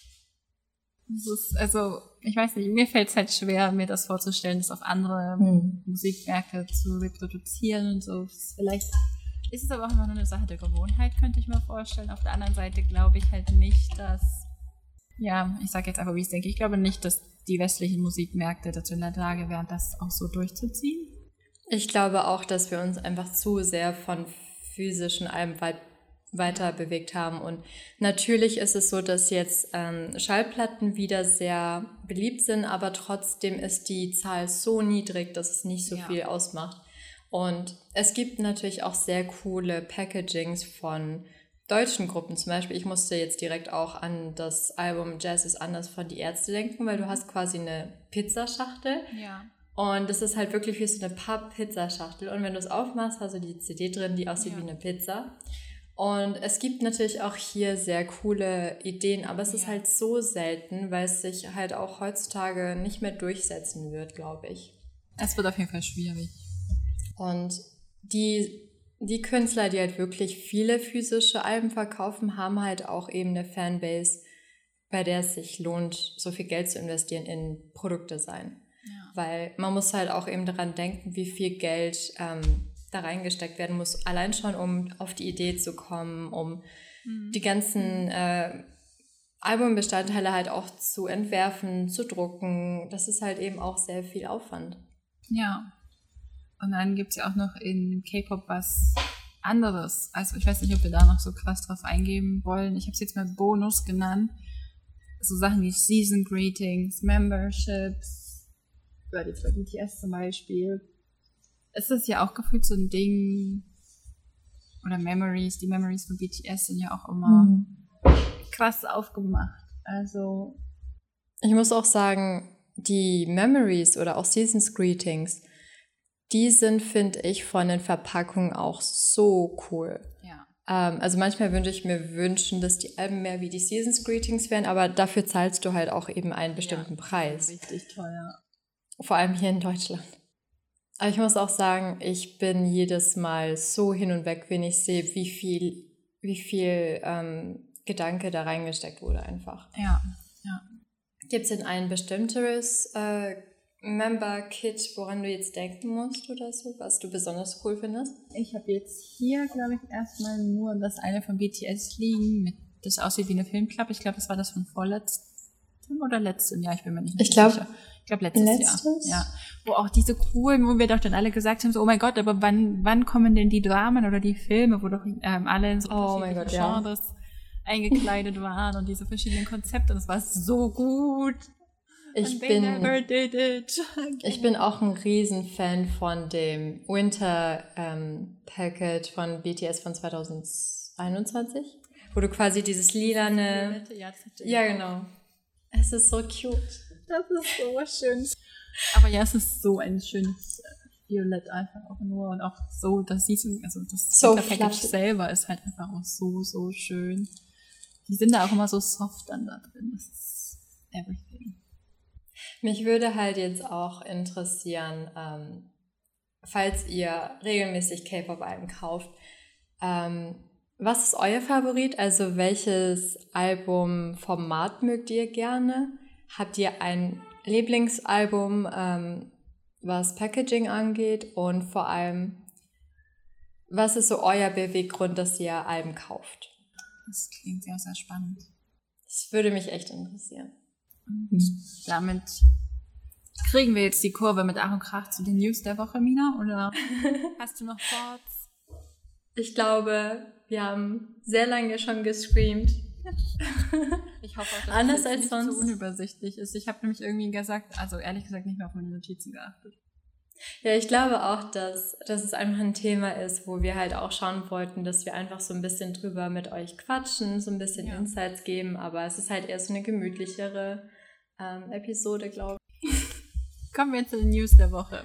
Das ist, also, ich weiß nicht, mir fällt es halt schwer, mir das vorzustellen, das auf andere hm. Musikwerke zu reproduzieren und so. Vielleicht ist es aber auch immer nur eine Sache der Gewohnheit, könnte ich mir vorstellen. Auf der anderen Seite glaube ich halt nicht, dass, ja, ich sage jetzt einfach, wie ich es denke, ich glaube nicht, dass die westlichen Musikmärkte dazu in der Lage wären, das auch so durchzuziehen. Ich glaube auch, dass wir uns einfach zu sehr von physischen Alben weit weiter bewegt haben. Und natürlich ist es so, dass jetzt ähm, Schallplatten wieder sehr beliebt sind, aber trotzdem ist die Zahl so niedrig, dass es nicht so ja. viel ausmacht. Und es gibt natürlich auch sehr coole Packagings von deutschen Gruppen. Zum Beispiel, ich musste jetzt direkt auch an das Album Jazz ist anders von Die Ärzte denken, weil du hast quasi eine Pizzaschachtel. Ja. Und das ist halt wirklich wie so eine Papp-Pizzaschachtel. Und wenn du es aufmachst, hast du die C D drin, die aussieht ja. wie eine Pizza. Und es gibt natürlich auch hier sehr coole Ideen, aber es ja. ist halt so selten, weil es sich halt auch heutzutage nicht mehr durchsetzen wird, glaube ich. Es wird auf jeden Fall schwierig. Und die, die Künstler, die halt wirklich viele physische Alben verkaufen, haben halt auch eben eine Fanbase, bei der es sich lohnt, so viel Geld zu investieren in Produktdesign. Ja. Weil man muss halt auch eben daran denken, wie viel Geld ähm, da reingesteckt werden muss, allein schon, um auf die Idee zu kommen, um mhm. die ganzen äh, Albumbestandteile halt auch zu entwerfen, zu drucken. Das ist halt eben auch sehr viel Aufwand. Ja. Und dann gibt es ja auch noch in K-Pop was anderes. Also ich weiß nicht, ob wir da noch so krass drauf eingehen wollen. Ich habe es jetzt mal Bonus genannt. So Sachen wie Season Greetings, Memberships, oder die B T S zum Beispiel. Es ist ja auch gefühlt so ein Ding, oder Memories, die Memories von B T S sind ja auch immer mhm. krass aufgemacht. Also ich muss auch sagen, die Memories oder auch Seasons Greetings, die sind, finde ich, von den Verpackungen auch so cool. Ja. Ähm, also manchmal würde ich mir wünschen, dass die Alben mehr wie die Seasons Greetings wären, aber dafür zahlst du halt auch eben einen bestimmten ja, Preis. Richtig teuer. Vor allem hier in Deutschland. Aber ich muss auch sagen, ich bin jedes Mal so hin und weg, wenn ich sehe, wie viel, wie viel ähm, Gedanke da reingesteckt wurde einfach. Ja, ja. Gibt es denn ein bestimmteres äh, Member-Kit, woran du jetzt denken musst oder so, was du besonders cool findest? Ich habe jetzt hier, glaube ich, erstmal nur das eine von B T S liegen, mit, das aussieht wie eine Filmklappe. Ich glaube, das war das von vorletztem oder letztem Jahr, ich bin mir nicht mehr ich glaub, sicher. Ich glaube, letztes letztes? Jahr. Ja. Wo auch diese coolen, wo wir doch dann alle gesagt haben, so, oh mein Gott, aber wann, wann kommen denn die Dramen oder die Filme, wo doch ähm, alle in so oh verschiedene Gott, Genres ja. eingekleidet waren und diese verschiedenen Konzepte. Das war so gut. Ich bin, ich bin auch ein Riesenfan von dem Winter ähm, Packet von B T S von zwanzig einundzwanzig, wo du quasi dieses lilane... Ja, genau. Es ist so cute. Das ist so schön. Aber ja, es ist so ein schönes Violett einfach auch nur und auch so, das siehst du, also das so Package selber ist halt einfach auch so, so schön. Die sind da auch immer so soft dann da drin. Das ist everything. Mich würde halt jetzt auch interessieren, ähm, falls ihr regelmäßig K-Pop-Alben kauft, ähm, was ist euer Favorit? Also welches Albumformat mögt ihr gerne? Habt ihr ein Lieblingsalbum, ähm, was Packaging angeht? Und vor allem, was ist so euer Beweggrund, dass ihr Alben kauft? Das klingt sehr, sehr spannend. Das würde mich echt interessieren. Und damit kriegen wir jetzt die Kurve mit Ach und Krach zu den News der Woche, Mina? Oder hast du noch Thoughts? Ich glaube, wir haben sehr lange schon gescreamt. Ich hoffe auch, dass Anders das als nicht sonst. so unübersichtlich ist. Ich habe nämlich irgendwie gesagt, also ehrlich gesagt nicht mehr auf meine Notizen geachtet. Ja, ich glaube auch, dass, dass es einfach ein Thema ist, wo wir halt auch schauen wollten, dass wir einfach so ein bisschen drüber mit euch quatschen, so ein bisschen ja. Insights geben, aber es ist halt eher so eine gemütlichere ähm, Episode, glaube ich. Kommen wir zu den News der Woche.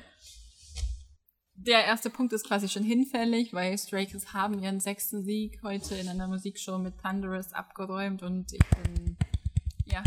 Der erste Punkt ist quasi schon hinfällig, weil Stray Kids haben ihren sechsten Sieg heute in einer Musikshow mit Thunderous abgeräumt und ich bin, ja.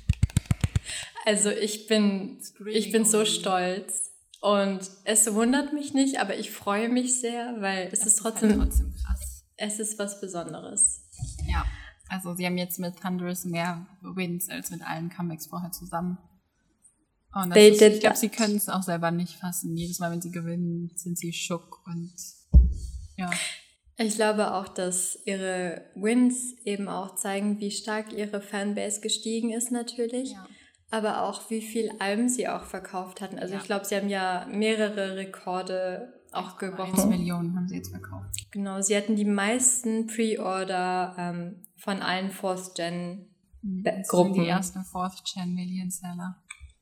Also ich bin, ich bin so stolz. Und es wundert mich nicht, aber ich freue mich sehr, weil es das ist trotzdem, ist halt trotzdem krass. Es ist was Besonderes. Ja, also sie haben jetzt mit Thunderous mehr Wins als mit allen Comebacks vorher zusammen. Und das ist, ich glaube, sie können es auch selber nicht fassen. Jedes Mal, wenn sie gewinnen, sind sie schock und ja. Ich glaube auch, dass ihre Wins eben auch zeigen, wie stark ihre Fanbase gestiegen ist natürlich. Ja. Aber auch, wie viel Alben sie auch verkauft hatten. Also ja. ich glaube, sie haben ja mehrere Rekorde auch gebrochen. eins Millionen haben sie jetzt verkauft. Genau, sie hatten die meisten Pre-Order ähm, von allen Fourth-Gen-Gruppen. Die ersten Fourth-Gen-Million-Seller.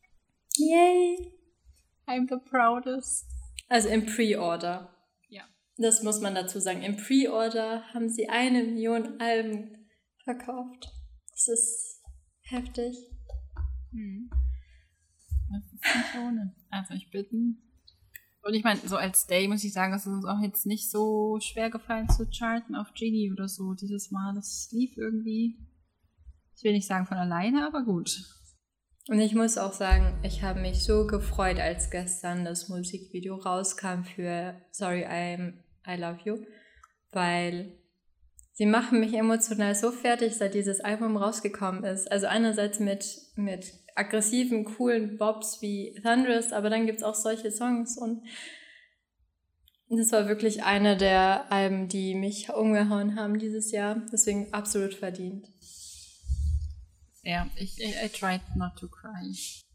Yay! I'm the proudest. Also im Pre-Order. Ja. Das muss man dazu sagen. Im Pre-Order haben sie eine Million Alben verkauft. Das ist heftig. Hm. Das ist nicht ohne. Also ich bin Und ich meine, so als Day muss ich sagen, es ist uns auch jetzt nicht so schwer gefallen zu charten auf Genie oder so dieses Mal. Das lief irgendwie, ich will nicht sagen von alleine, aber gut. Und ich muss auch sagen, ich habe mich so gefreut, als gestern das Musikvideo rauskam für Sorry, I'm, I Love You, weil sie machen mich emotional so fertig, seit dieses Album rausgekommen ist. Also einerseits mit, mit aggressiven, coolen Bobs wie Thunderous, aber dann gibt's auch solche Songs und das war wirklich eine der Alben, die mich umgehauen haben dieses Jahr. Deswegen absolut verdient. Ja, ich I, I tried not to cry.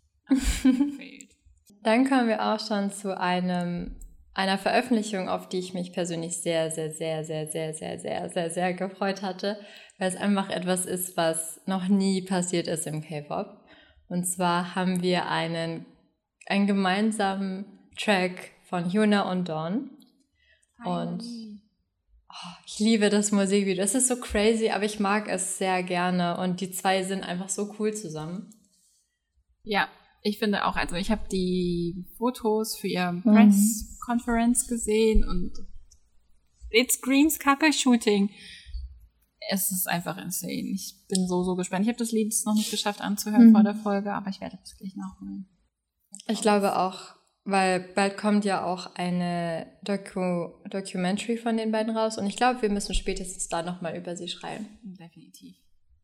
Dann kommen wir auch schon zu einem einer Veröffentlichung, auf die ich mich persönlich sehr, sehr, sehr, sehr, sehr, sehr, sehr, sehr, sehr gefreut hatte, weil es einfach etwas ist, was noch nie passiert ist im K-Pop. Und zwar haben wir einen, einen gemeinsamen Track von Hyuna und Dawn. Und oh, ich liebe das Musikvideo. Es ist so crazy, aber ich mag es sehr gerne. Und die zwei sind einfach so cool zusammen. Ja, ich finde auch, also ich habe die Fotos für ihr Press Conference gesehen und it screams Couple-Shooting. Es ist einfach insane. Ich bin so, so gespannt. Ich habe das Lied noch nicht geschafft anzuhören mhm. vor der Folge, aber ich werde das gleich nachholen. Ich glaube auch, weil bald kommt ja auch eine Doku Documentary von den beiden raus und ich glaube, wir müssen spätestens da nochmal über sie schreiben. Definitiv.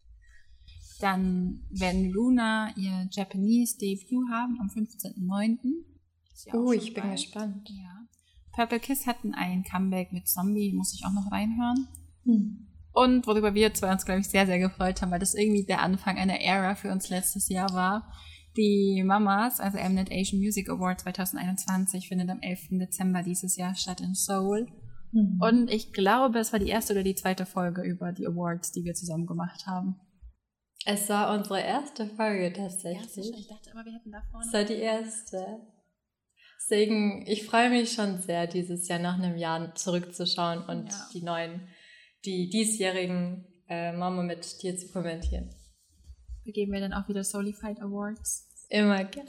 Dann werden Luna ihr Japanese-Debüt haben am fünfzehnten neunten Oh, ich bin bald. gespannt. Ja. Purple Kiss hatten ein Comeback mit Zombie, muss ich auch noch reinhören. Hm. Und worüber wir zwei uns, glaube ich, sehr, sehr gefreut haben, weil das irgendwie der Anfang einer Ära für uns letztes Jahr war. Die Mamas, also Mnet Asian Music Award zwanzig einundzwanzig, findet am elften Dezember dieses Jahr statt in Seoul. Mhm. Und ich glaube, es war die erste oder die zweite Folge über die Awards, die wir zusammen gemacht haben. Es war unsere erste Folge tatsächlich. Erste, ich dachte immer, wir hätten davor noch... Es war die erste. Deswegen, ich freue mich schon sehr, dieses Jahr nach einem Jahr zurückzuschauen und ja. die neuen, die diesjährigen äh, Mama mit dir zu kommentieren. Begeben wir dann auch wieder Solified Awards? Immer gerne.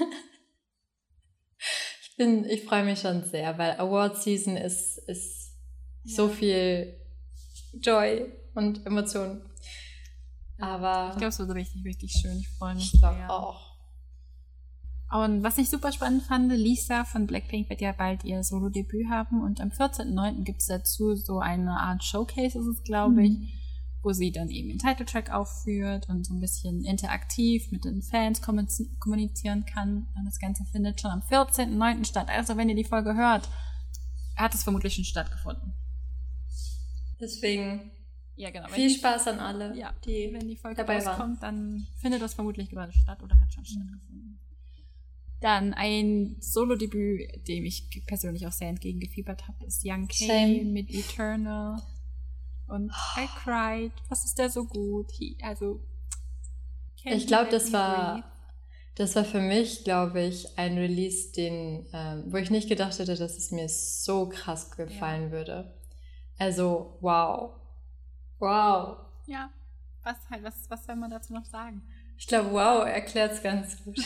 ich bin, ich freue mich schon sehr, weil Award Season ist, ist ja. so viel Joy und Emotionen. Aber ich glaube, es wird richtig, richtig schön. Ich freue mich ich sehr. auch. Und was ich super spannend fand, Lisa von Blackpink wird ja bald ihr Solo-Debüt haben und am vierzehnten neunten gibt es dazu so eine Art Showcase, ist es, glaube ich, mhm. wo sie dann eben den Titeltrack aufführt und so ein bisschen interaktiv mit den Fans kommunizieren kann. Und das Ganze findet schon am vierzehnten neunten statt. Also wenn ihr die Folge hört, hat es vermutlich schon stattgefunden. Deswegen ja, genau. viel Spaß an alle, ja, die wenn die Folge dabei rauskommt, waren. Dann findet das vermutlich gerade statt oder hat schon mhm. stattgefunden. Dann ein Solo-Debüt, dem ich persönlich auch sehr entgegengefiebert habe, ist Young K Same. mit Eternal. Und I cried. Was ist der so gut? He, also ich glaube, das war das war für mich, glaube ich, ein Release, den, ähm, wo ich nicht gedacht hätte, dass es mir so krass gefallen ja. würde. Also, wow. Wow. Ja, was, halt, was, was soll man dazu noch sagen? Ich glaube, wow, erklärt es ganz gut.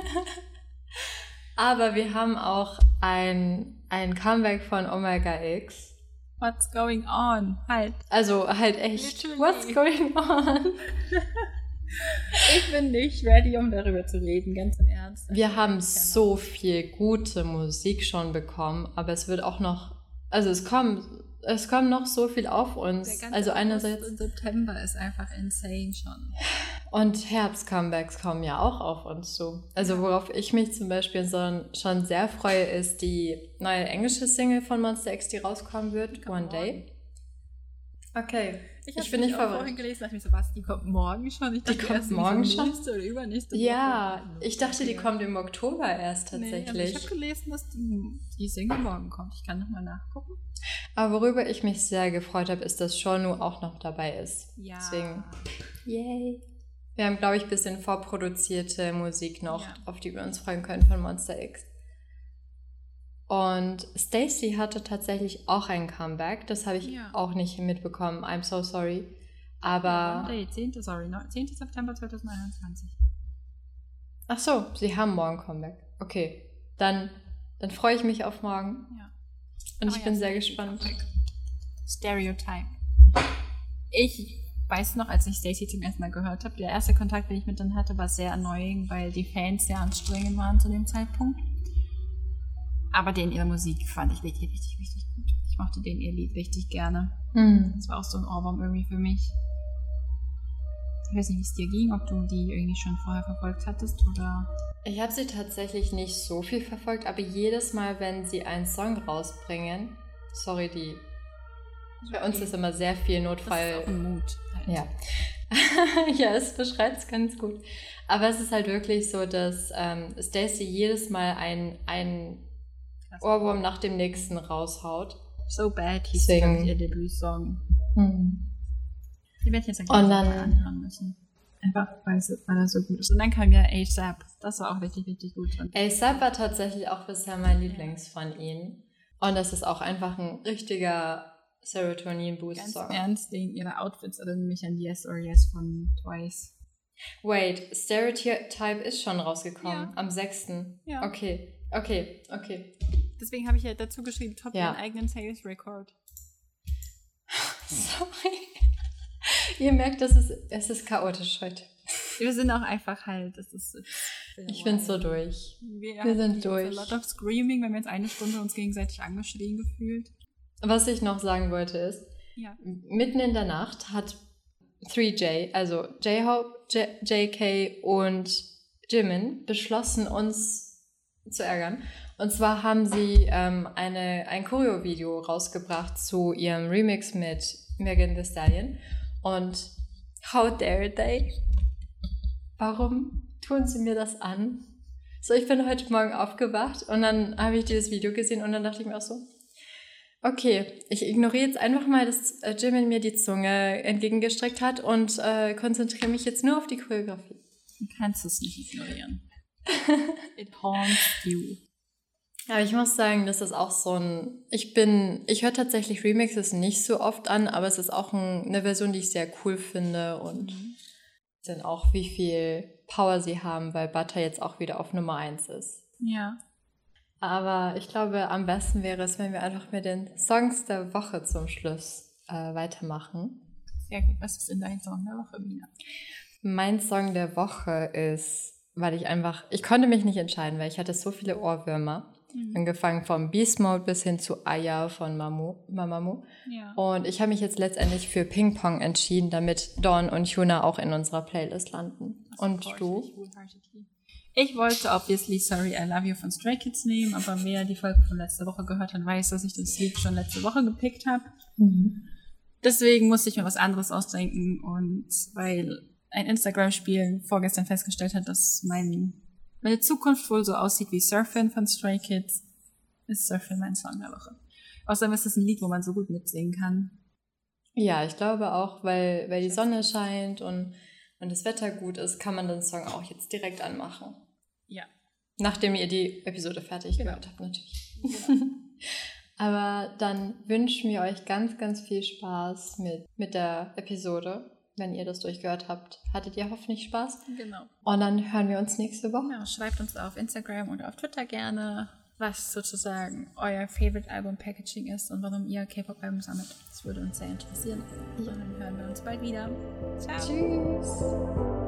Aber wir haben auch ein, ein Comeback von Omega X. What's going on? Halt. Also halt echt. Literally. What's going on? Ich bin nicht ready, um darüber zu reden, ganz im Ernst. Wir also, haben so viel gute Musik schon bekommen, aber es wird auch noch, also es kommt, es kommt noch so viel auf uns. Der ganze also einerseits August und September ist einfach insane schon. Und Herbst-Comebacks kommen ja auch auf uns zu. Also worauf ich mich zum Beispiel so, schon sehr freue, ist die neue englische Single von Monster X, die rauskommen wird, One Day. Okay, ich, ich bin nicht verwirrt. vorhin gelesen, dachte ich mir so, was, die kommt morgen schon? Ich dachte, die kommt morgen schon? Nächste oder übernächste ja, Woche. Ich dachte, okay. die kommt im Oktober erst tatsächlich. Nee, also ich habe gelesen, dass die, die Single morgen kommt. Ich kann nochmal nachgucken. Aber worüber ich mich sehr gefreut habe, ist, dass Shonu auch noch dabei ist. Ja. Deswegen, yay. Wir haben, glaube ich, ein bisschen vorproduzierte Musik noch, ja. auf die wir uns freuen können von Monster X. Und Stacey hatte tatsächlich auch ein Comeback. Das habe ich ja. auch nicht mitbekommen. I'm so sorry. Aber... Nee, zehnten sorry, zehnten September zweitausendeinundzwanzig. Ach so, sie haben morgen Comeback. Okay, dann, dann freue ich mich auf morgen. Ja. Und Oh ich ja, bin sehr Stereotype. gespannt. Stereotype. Ich weiß noch, als ich Stacey zum ersten Mal gehört habe, der erste Kontakt, den ich mit denen hatte, war sehr annoying, weil die Fans sehr anstrengend waren zu dem Zeitpunkt. Aber den ihre Musik fand ich richtig, richtig, richtig gut. Ich mochte den ihr Lied richtig gerne. Mhm. Das war auch so ein Ohrwurm irgendwie für mich. Ich weiß nicht, wie es dir ging, ob du die irgendwie schon vorher verfolgt hattest oder... Ich habe sie tatsächlich nicht so viel verfolgt, aber jedes Mal, wenn sie einen Song rausbringen, sorry, die bei uns ist immer sehr viel Notfall. Das ist auch ein Mut. Halt. Ja. Ja, es beschreibt es ganz gut. Aber es ist halt wirklich so, dass ähm, Stacey jedes Mal ein, ein Ohrwurm nach dem nächsten raushaut. So Bad hieß Deswegen. ihr Debütsong. Mhm. Die werde ich jetzt Und eigentlich dann- mal anhören müssen. Einfach, weil, es, weil er so gut ist. Und dann kam ja A$AP. Das war auch richtig, richtig gut. Und A$AP war tatsächlich auch bisher mein Lieblings von ihnen. Und das ist auch einfach ein richtiger ganz Serotonin-Boost-Song. im Ernst, wegen ihrer Outfits erinnern mich an Yes or Yes von Twice. Wait, Stereotype ist schon rausgekommen. Ja. Am sechsten Ja. Okay, okay, okay. Deswegen habe ich ja dazu geschrieben, top Ja. ihren eigenen Sales-Record. Sorry. Ihr merkt, das ist, es ist chaotisch heute. Wir sind auch einfach halt, das ist... Ich bin so durch. Wir, Wir sind jetzt durch. A lot of screaming, wir haben jetzt eine Stunde uns gegenseitig angeschrien gefühlt. Was ich noch sagen wollte ist, Ja. mitten in der Nacht hat drei J, also J-Hope, J K und Jimin beschlossen, uns zu ärgern. Und zwar haben sie ähm, eine, ein Choreo-Video rausgebracht zu ihrem Remix mit Megan Thee Stallion. Und how dare they? Warum tun sie mir das an? So, ich bin heute Morgen aufgewacht und dann habe ich dieses Video gesehen und dann dachte ich mir auch so, okay, ich ignoriere jetzt einfach mal, dass äh, Jimin mir die Zunge entgegengestreckt hat und äh, konzentriere mich jetzt nur auf die Choreografie. Du kannst es nicht ignorieren. It haunts you. Aber ich muss sagen, das ist auch so ein, ich bin, ich höre tatsächlich Remixes nicht so oft an, aber es ist auch ein, eine Version, die ich sehr cool finde und Mhm. dann auch, wie viel Power sie haben, weil Butter jetzt auch wieder auf Nummer eins ist. Ja. Aber ich glaube, am besten wäre es, wenn wir einfach mit den Songs der Woche zum Schluss äh, weitermachen. Sehr gut. Was ist in deinem Song der Woche, Mina? Mein Song der Woche ist, weil ich einfach, ich konnte mich nicht entscheiden, weil ich hatte so viele Ohrwürmer. Mhm. Angefangen vom Beast Mode bis hin zu Aya von Mamu, Mamamoo. Ja. Und ich habe mich jetzt letztendlich für Ping Pong entschieden, damit Dawn und Hyuna auch in unserer Playlist landen. Das Und support du? ich wholeheartedly. Ich wollte obviously Sorry I Love You von Stray Kids nehmen, aber wer die Folge von letzter Woche gehört hat, weiß, dass ich das Lied schon letzte Woche gepickt habe. Deswegen musste ich mir was anderes ausdenken und weil ein Instagram-Spiel vorgestern festgestellt hat, dass mein, meine Zukunft wohl so aussieht wie Surfin von Stray Kids, ist Surfin mein Song der Woche. Außerdem ist es ein Lied, wo man so gut mitsingen kann. Ja, ich glaube auch, weil, weil die Sonne scheint und, und das Wetter gut ist, kann man den Song auch jetzt direkt anmachen. Ja. Nachdem ihr die Episode fertig Genau. gehört habt, natürlich. Aber dann wünschen wir euch ganz, ganz viel Spaß mit, mit der Episode. Wenn ihr das durchgehört habt, hattet ihr hoffentlich Spaß. Genau. Und dann hören wir uns nächste Woche. Ja, schreibt uns auf Instagram oder auf Twitter gerne, was sozusagen euer Favorite Album Packaging ist und warum ihr K-Pop-Alben sammelt. Das würde uns sehr interessieren. Und dann hören wir uns bald wieder. Ciao. Tschüss.